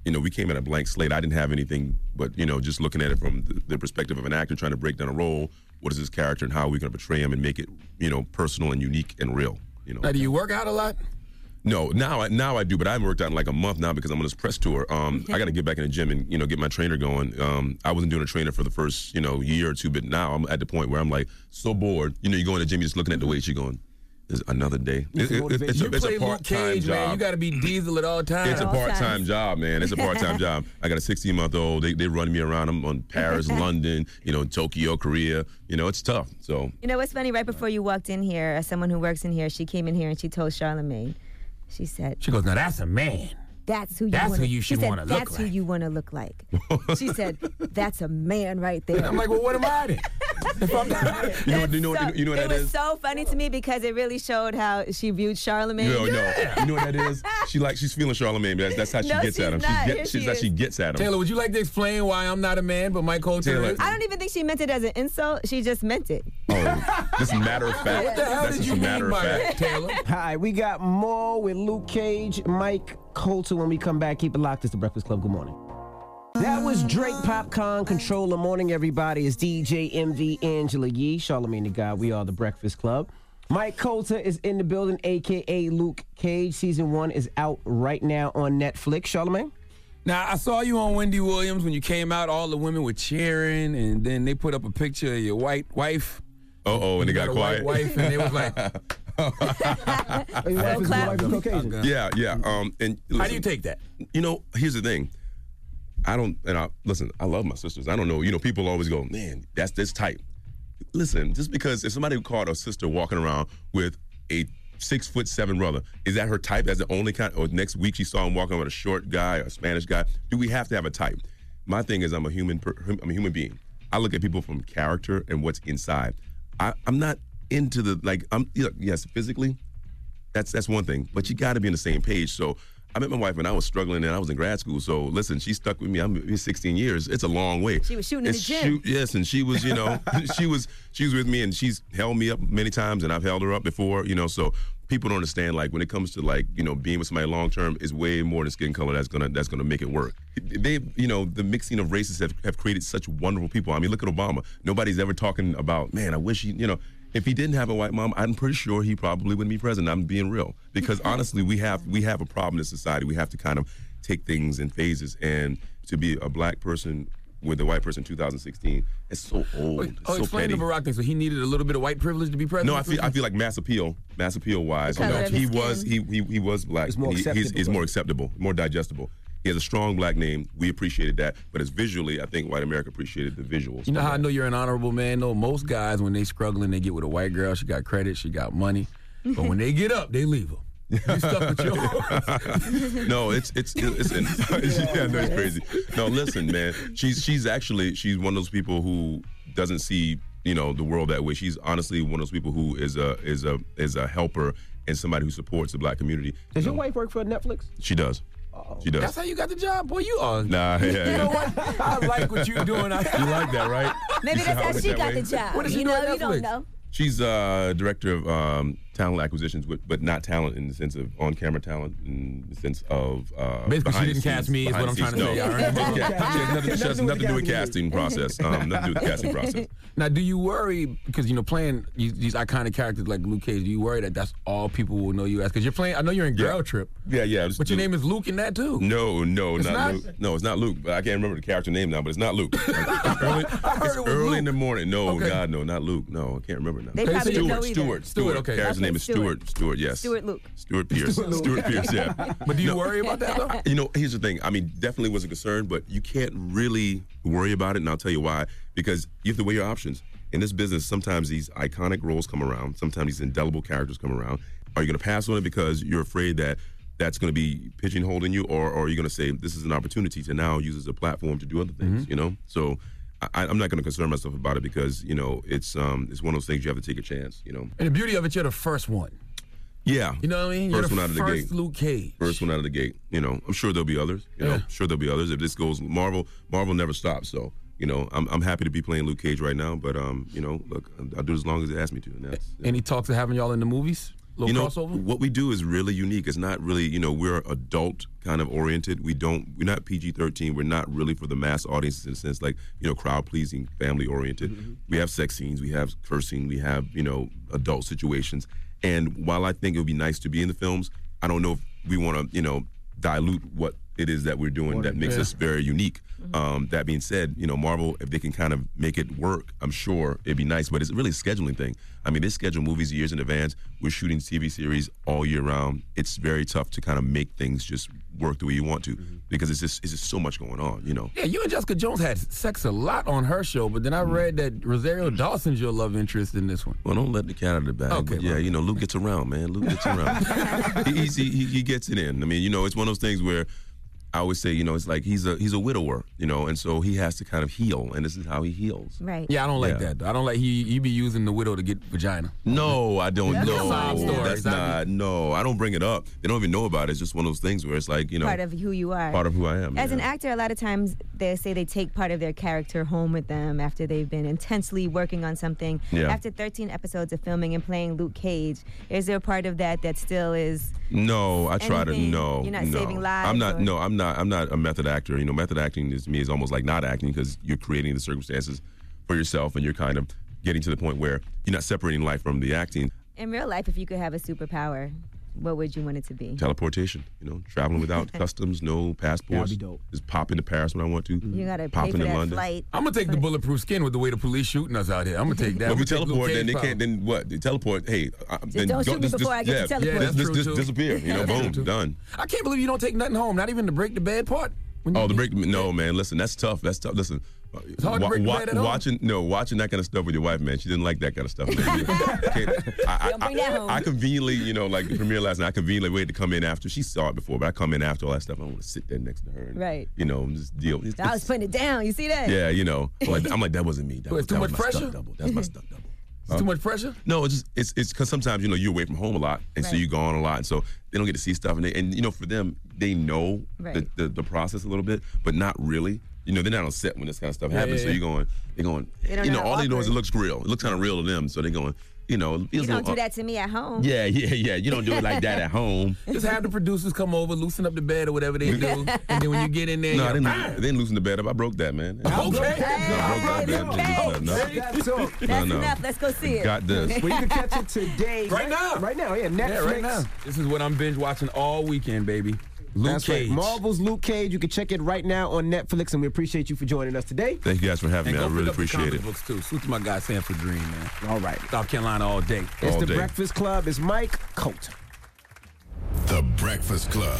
you know, we came at a blank slate. I didn't have anything but, you know, just looking at it from the, the perspective of an actor trying to break down a role. What is this character and how are we going to portray him and make it, you know, personal and unique and real, you know. Now, do you work out a lot? No, now I now I do, but I haven't worked out in like a month now because I'm on this press tour. Um, I got to get back in the gym and, you know, get my trainer going. Um, I wasn't doing a trainer for the first, you know, year or two, but now I'm at the point where I'm like so bored. You know, you go in the gym, you're just looking at the weights, you're going, there's another day. It, it, it's, you a, it's play a Luke part-time Cage, job. man. You got to be diesel at all times. It's a part-time job, man. It's a part-time job. I got a sixteen-month-old. They they run me around. I'm on Paris, London, you know, Tokyo, Korea. You know, it's tough. So You know what's funny? Right before you walked in here, as someone who works in here, she came in here and she told Charlamagne, she said, She goes, now that's a man. That's who you That's wanna, who you should she said, wanna look That's who like." you want to look like. She said, that's a man right there. I'm like, well, what am I then? If I'm not, you know, what- you know, So, what- you know what it that was is? so funny to me because it really showed how she viewed Charlamagne. No, no. You know what that is? She like she's feeling Charlamagne. That's, that's how she No, gets she's at him. not. She Here gets, she she's how is. she gets at him. Taylor, would you like to explain why I'm not a man, but Mike Coulter Taylor. is? I don't even think she meant it as an insult. She just meant it. Oh, just matter of fact. What the hell That's did just you a matter mean of by fact. that, Taylor? Hi, we got more with Luke Cage, Mike Coulter. When we come back, keep it locked. It's the Breakfast Club. Good morning. That was Drake Popcorn Controller. Morning, everybody. It's D J M V Angela Yee, Charlamagne the God. We are the Breakfast Club. Mike Coulter is in the building, a k a. Luke Cage. Season one is out right now on Netflix. Charlamagne? Now, I saw you on Wendy Williams when you came out. All the women were cheering, and then they put up a picture of your white wife. Uh oh, and they You got a quiet. white wife, and they was like, Your wife is, your wife is Caucasian. Yeah, yeah. Um, and how listen, do you take that? You know, here's the thing. I don't, and I listen. I love my sisters. I don't know. You know, people always go, "Man, that's this type." Listen, just because if somebody caught a sister walking around with a six foot seven brother, is that her type? That's the only kind. Or next week she saw him walking with a short guy, a Spanish guy. Do we have to have a type? My thing is, I'm a human. Per, I'm a human being. I look at people from character and what's inside. I, I'm not into the like. I'm yes, physically, that's that's one thing. But you got to be on the same page. So I met my wife when I was struggling and I was in grad school. So listen, she stuck with me. I'm sixteen years. It's a long way. She was shooting in And the gym. shoot- yes, and she was, you know, she was she was with me and she's held me up many times and I've held her up before, you know. So people don't understand like when it comes to like you know being with somebody long term is way more than skin color that's gonna that's gonna make it work. They, you know, the mixing of races have, have created such wonderful people. I mean, look at Obama. Nobody's ever talking about, man, I wish he, you know. If he didn't have a white mom, I'm pretty sure he probably wouldn't be president. I'm being real because honestly, we have we have a problem in society. We have to kind of take things in phases, and to be a black person with a white person in two thousand sixteen, it's so old. It's Oh, so explain petty. the Barack thing. So he needed a little bit of white privilege to be president? No, I feel I feel like mass appeal, mass appeal wise. You The know, color of his he skin. was he he he was black. It's more He- he's, acceptable, he's more right? acceptable, more digestible. He has a strong black name. We appreciated that, but as visually, I think white America apprecied the visuals. You know how I know you're an honorable man, though? Most guys, when they struggling, they get with a white girl. She got credit, she got money. But when they get up, they leave her. You stuck with yours. No, it's it's it's, it's yeah, no, it's crazy. No, listen, man. She's she's actually she's one of those people who doesn't see you know the world that way. She's honestly one of those people who is a is a is a helper and somebody who supports the black community. Does You your know, wife work for Netflix? She does. She does. That's how you got the job, boy. You are. Nah, yeah, You yeah. know what? I like what you're doing. I, You like that, right? Maybe You that's see how it she that got way? the job. What does she you do know, at you don't Netflix? know. She's uh, director of um, talent acquisitions, with, but not talent in the sense of on-camera talent, in the sense of uh, Basically, she behind the didn't cast scenes- me, is what behind I'm the trying to scenes. say. No. I earned it. Yeah, she has nothing, she has nothing to do with casting process. Um, nothing to do with the casting process. Now, do you worry because you know playing these, these iconic characters like Luke Cage? Do you worry that that's all people will know you as? Because you're playing. I know you're in Girl Yeah. Trip, Yeah, yeah. but your name is Luke in that too. No, no, It's not, not? Luke. No, it's not Luke. But I can't remember the character name now. But it's not Luke. It's early, it's it was early Luke. in the morning. No, Okay. God, no, not Luke. No, I can't remember now. They probably didn't know Stewart, either. Stewart, Stewart, okay. Character's Okay, name is Stewart. Stewart. Stewart, yes. Stuart Luke. Stuart Pierce. Stuart Pierce, yeah. But do you No. worry about that though? You know, here's the thing. I mean, definitely was a concern, but you can't really worry about it, and I'll tell you why. Because you have to weigh your options. In this business, sometimes these iconic roles come around. Sometimes these indelible characters come around. Are you going to pass on it because you're afraid that that's going to be pigeonholing you, or, or are you going to say this is an opportunity to now use as a platform to do other things? Mm-hmm. You know, so I, I'm not going to concern myself about it because you know it's um it's one of those things you have to take a chance. You know. And the beauty of it, you're the first one. Yeah. You know what I mean? First You're one out of the first gate. Luke Cage. First one out of the gate. You know, I'm sure there'll be others. You know, Yeah. sure there'll be others. If this goes, Marvel, Marvel never stops. So, you know, I'm I'm happy to be playing Luke Cage right now. But um, you know, look, I'll do it as long as they ask me to. And that's, Any talks of having y'all in the movies? Little you know, crossover? what we do is really unique. It's not really, you know, we're adult kind of oriented. We don't, we're not P G thirteen. We're not really for the mass audience in a sense, like, you know, crowd pleasing, family oriented. Mm-hmm. We have sex scenes, we have cursing, we have, you know, adult situations. And while I think it would be nice to be in the films, I don't know if we want to, you know, dilute what it is that we're doing what that makes yeah. us very unique. Mm-hmm. Um, that being said, you know, Marvel, if they can kind of make it work, I'm sure it'd be nice. But it's really a scheduling thing. I mean, they schedule movies years in advance. We're shooting T V series all year round. It's very tough to kind of make things just work the way you want to mm-hmm. because it's just it's just so much going on, you know. Yeah, you and Jessica Jones had sex a lot on her show, but then I read that Rosario Dawson's your love interest in this one. Well, don't let the cat out of the bag. Okay, but yeah, well. you know, Luke gets around, man. Luke gets around. he, he, he, he gets it in. I mean, you know, it's one of those things where I always say, you know, it's like he's a he's a widower, you know, and so he has to kind of heal, and this is how he heals. Right. Yeah, I don't like Yeah. that. Though. I don't like he you be using the widow to get vagina. No, I don't That's know. a side story. That's not. No, I don't bring it up. They don't even know about it. It's just one of those things where it's like, you know, Part of who you are. part of who I am. As yeah. an actor, a lot of times they say they take part of their character home with them after they've been intensely working on something. Yeah. After thirteen episodes of filming and playing Luke Cage, is there a part of that that still is? No, I try to Anything? no. You're not no. saving lives, I'm not. or- No, I'm not. I'm not a method actor. You know, method acting is to me is almost like not acting because you're creating the circumstances for yourself, and you're kind of getting to the point where you're not separating life from the acting. In real life, if you could have a superpower, what would you want it to be? Teleportation. You know, traveling without customs, no passports. That'd be dope. Just pop into Paris when I want to. You gotta pop pay for into that London. flight. I'm gonna take the bulletproof skin with the way the police shooting us out here. I'm gonna take that. But I'm we gonna take Luke teleport, Cage then they power. can't. Then what? They teleport. Hey, uh, then don't go- shoot me before I get to yeah, teleport. Yeah, that's just, true, just too. disappear. You know, That's true, boom, too. done. I can't believe you don't take nothing home, not even to break the bad part. When you Oh, the get- break. No, man. Listen, that's tough. That's tough. Listen. uh, It's hard to break the bed at home. watching, no, watching that kind of stuff with your wife, man. She didn't like that kind of stuff. Man. Can't- I, Don't bring that home. I, I conveniently, you know, like the premiere last night. I conveniently waited to come in after she saw it before, but I come in after all that stuff. I want to sit there next to her, and, Right. You know, and just deal. It's, I was putting it down. You see that? yeah, you know, I'm like, I'm like that wasn't me. That Well, was, it's too that much was my pressure? stunt double. That's my stunt double. It's too much pressure. No, it's just it's it's because sometimes you know you're away from home a lot, and so Right. you're gone a lot, and so they don't get to see stuff, and they, and you know for them they know Right. the, the the process a little bit, but not really. You know they're not on set when this kind of stuff Yeah, happens, yeah, so yeah. you're going, they're going, They don't you know know how all they know is it awkward. looks real. It looks kind of real to them, so they're going, you know, it feels You a don't little- do that to me at home. Yeah, yeah, yeah. You don't do it like that at home. Just have the producers come over, loosen up the bed or whatever they do, and then when you get in there, No, I you're didn't, like, they didn't loosen the bed up. I broke that, man. Okay. I broke that bed. Okay. No, That's all. no, That's no. enough. Let's go see it. Got this. Well, you can catch it today. Right now. Right now, yeah. Netflix. yeah, right now. This is what I'm binge watching all weekend, baby. Luke That's Cage. right. Marvel's Luke Cage. You can check it right now on Netflix, and we appreciate you for joining us today. Thank you guys for having And me. I go really pick up the appreciate comic it. books too. Salute to my guy Sanford Dream, man. All right. South Carolina all day. It's All the day. Breakfast Club. It's Mike Coulter. The Breakfast Club.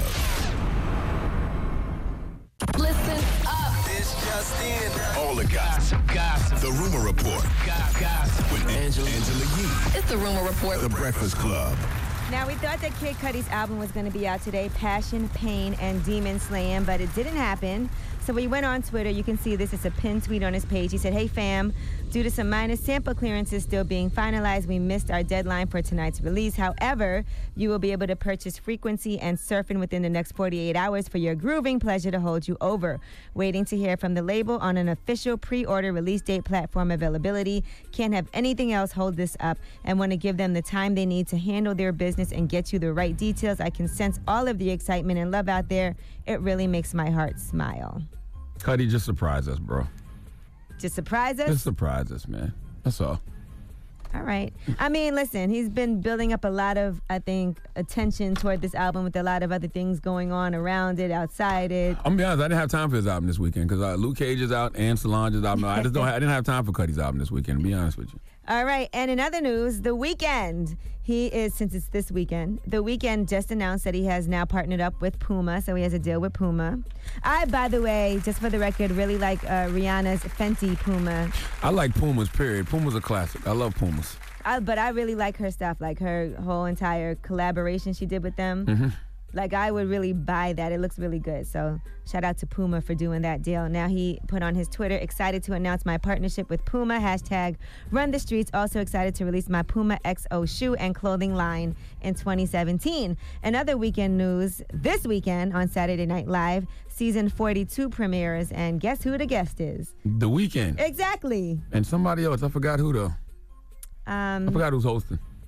Listen up. This just in. All the gossip. Gossip. The Rumor Report Gossip. with Angela, Angela Yee. It's the Rumor Report. The Breakfast Club. Now, we thought that Kid Cudi's album was going to be out today, Passion, Pain, and Demon Slaying, but it didn't happen. So we went on Twitter. You can see this. It's a pinned tweet on his page. He said, "Hey, fam, due to some minor sample clearances still being finalized, we missed our deadline for tonight's release. However, you will be able to purchase Frequency and Surfing within the next forty-eight hours for your grooving pleasure to hold you over. Waiting to hear from the label on an official pre-order release date, platform availability. Can't have anything else hold this up and want to give them the time they need to handle their business and get you the right details. I can sense all of the excitement and love out there. It really makes my heart smile." Cuddy, just surprise us, bro. Just surprise us? Just surprise us, man. That's all. All right. I mean, listen, he's been building up a lot of, I think, attention toward this album with a lot of other things going on around it, outside it. I'm gonna be honest, I didn't have time for his album this weekend because uh, Luke Cage is out and Solange's album. I just don't. I didn't have time for Cuddy's album this weekend. To be honest with you. All right, and in other news, The Weeknd. He is, since it's this weekend, The Weeknd just announced that he has now partnered up with Puma, so he has a deal with Puma. I, by the way, just for the record, really like uh, Rihanna's Fenty Puma. I like Pumas. Period. Puma's a classic. I love Pumas. I, but I really like her stuff, like her whole entire collaboration she did with them. Mm-hmm. Like, I would really buy that. It looks really good. So shout out to Puma for doing that deal. Now he put on his Twitter, excited to announce my partnership with Puma, hashtag run the streets. Also excited to release my Puma X O shoe and clothing line in twenty seventeen. And other weekend news, this weekend on Saturday Night Live, season forty-two premieres. And guess who the guest is? The Weeknd. Exactly. And somebody else. I forgot who though. Um, I forgot who's hosting.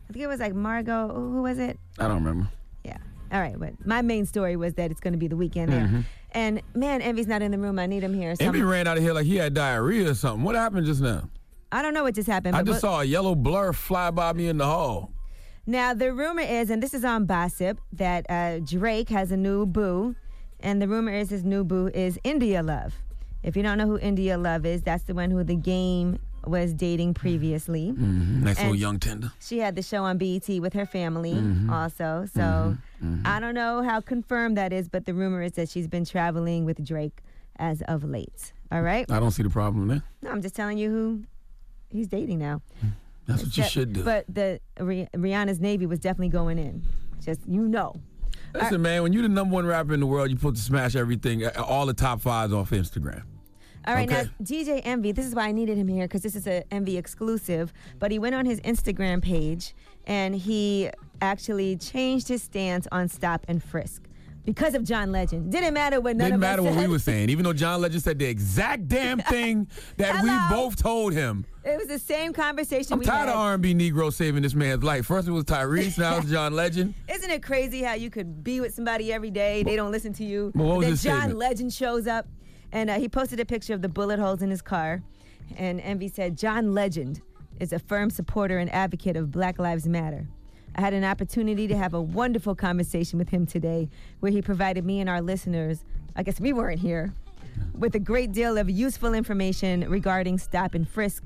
I think it was like Margot. Who was it? I don't remember. Yeah. All right, but my main story was that it's going to be the weekend there. Mhm. And man, Envy's not in the room. I need him here. So Envy I'm- ran out of here like he had diarrhea or something. What happened just now? I don't know what just happened. I but just what- saw a yellow blur fly by me in the hall. Now, the rumor is, and this is on Gossip, that uh, Drake has a new boo. And the rumor is his new boo is India Love. If you don't know who India Love is, that's the one who the Game was dating previously. Mm-hmm. Nice And little young tender. She had the show on B E T with her family Mhm. also. So Mhm. Mhm. I don't know how confirmed that is, but the rumor is that she's been traveling with Drake as of late. All right? I don't see the problem there. No, I'm just telling you who he's dating now. That's what you That- should do. But the Rih- Rihanna's Navy was definitely going in. Just, you know. Listen, man, when you're the number one rapper in the world, you're supposed to smash everything, all the top fives off Instagram. All right, Okay. now D J Envy, this is why I needed him here because this is an Envy exclusive. But he went on his Instagram page and he actually changed his stance on stop and frisk because of John Legend. Didn't matter what none Didn't of matter us what said. we were saying, even though John Legend said the exact damn thing that we Hello? both told him. It was the same conversation I'm we tired had. of R and B Negro saving this man's life. First it was Tyrese, now it's John Legend. Isn't it crazy how you could be with somebody every day, they don't listen to you, Well, what was then his John statement? Legend shows up, and uh, he posted a picture of the bullet holes in his car, and Envy said, John Legend is a firm supporter and advocate of Black Lives Matter. I had an opportunity to have a wonderful conversation with him today where he provided me and our listeners, I guess we weren't here, with a great deal of useful information regarding stop and frisk.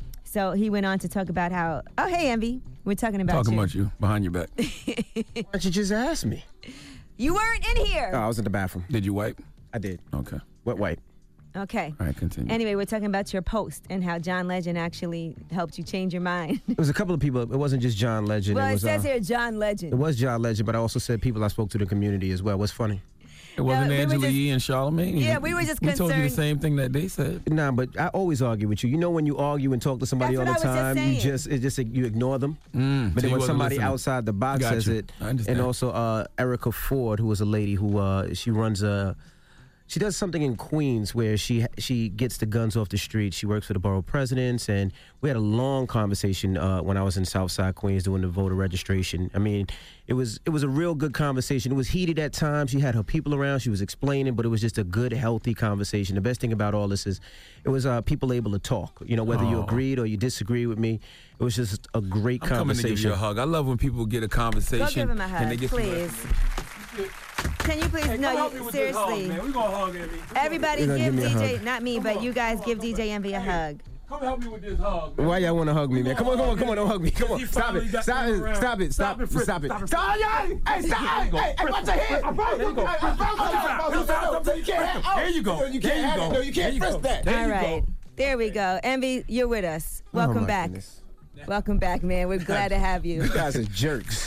So he went on to talk about how, oh, hey, Envy, we're talking about Talking you. about you, behind your back. Why don't you just ask me? You weren't in here. Oh, I was in the bathroom. Did you wipe? I did. Okay. Wet wipe. Okay. All right, continue. Anyway, we're talking about your post and how John Legend actually helped you change your mind. It was a couple of people. It wasn't just John Legend. well, it it, was, says uh, here John Legend. It was John Legend, but I also said people I spoke to in the community as well. What's funny? It wasn't we were Angela just- Yee and Charlamagne. Yeah, we were just We told you the concerned- same thing that they said. Nah, but I always argue with you. You know when you argue and talk to somebody That's all what the I was just time, you saying. just it just you ignore them. Mm, but so then you when wasn't somebody listening. outside the box Got says you. it, I understand. and also uh, Erica Ford, who was a lady who uh, she runs a. She does something in Queens where she she gets the guns off the street. She works for the borough presidents, and we had a long conversation uh, when I was in Southside Queens doing the voter registration. I mean, it was it was a real good conversation. It was heated at times. She had her people around. She was explaining, but it was just a good, healthy conversation. The best thing about all this is it was uh, people able to talk. You know, whether you Oh. agreed or you disagree with me, it was just a great I'm coming to conversation. give you a hug. I love when people get a conversation. Go give him a hug, and they get some- please. Can you please? no, you, seriously. We're going to hug Envy. Everybody You're gonna give, give me a D J, hug. not me, but you guys give D J Envy a hug. Come help me with this hug. Why y'all want to hug me, man? Come on, come on, come on, don't hug me. Come He on, stop finally it, got stop you it, around. stop it, stop Stop it, it, Fritz. stop it. Stop it, Stop it, hey, stop, hey, hey, hey, watch your head. I found something. I found something. You can't have. There you go. You There can't you have go. it. No, you There can't you press go. that. There All you go. right. There we go. Envy, you're with us. Welcome Oh, my back. goodness. Welcome back, man. We're glad to have you. You guys are jerks.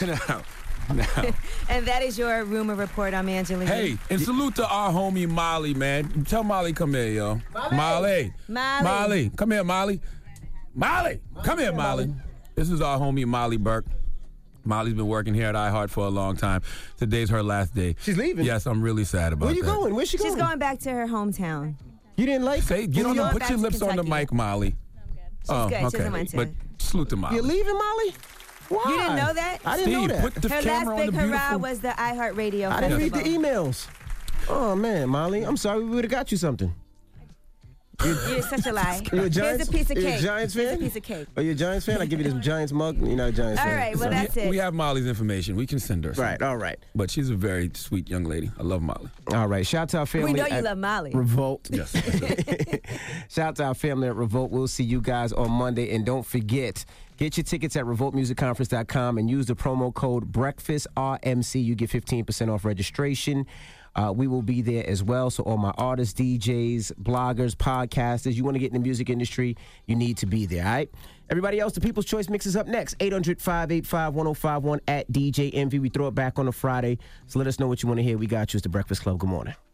And that is your rumor report. I'm Angela. Hey, and salute to our homie Molly, man. Tell Molly come here, yo. Molly. Molly. Molly. Come here, Molly. Molly. Come here, Molly. This is our homie Molly Burke. Molly's been working here at iHeart for a long time. Today's her last day. She's leaving? Yes, I'm really sad about Where you that. going? Where's she going? She's going back to her hometown. You didn't like Say, get New on the, York, put back your to lips on the Kentucky. mic, Molly. She's oh, good. She okay. doesn't want to. But salute to Molly. You're leaving, Molly? Why? You didn't know that? I didn't Steve, know that. put the Her camera last on big the hurrah beautiful. was the iHeartRadio I didn't read the Festival. emails. Oh, man, Molly. I'm sorry. We would have got you something. You're such a lie. You a Giants? Here's a piece of you cake. a Giants Here's fan? a piece of cake. Are you a Giants fan? I give you this Giants mug. You're not a Giants All fan. right, well, So- that's it. We have Molly's information. We can send her some. Right, all right. But she's a very sweet young lady. I love Molly. All right. Shout out to our family. We know you at love Molly. Revolt. Yes. Shout out to our family at Revolt. We'll see you guys on Monday. And don't forget, get your tickets at revolt music conference dot com and use the promo code breakfast R M C. You get fifteen percent off registration. Uh, we will be there as well. So all my artists, D Js, bloggers, podcasters, you want to get in the music industry, you need to be there, all right? Everybody else, the People's Choice Mix is up next. eight hundred, five eight five, one oh five one at D J Envy. We throw it back on a Friday. So let us know what you want to hear. We got you. It's The Breakfast Club. Good morning.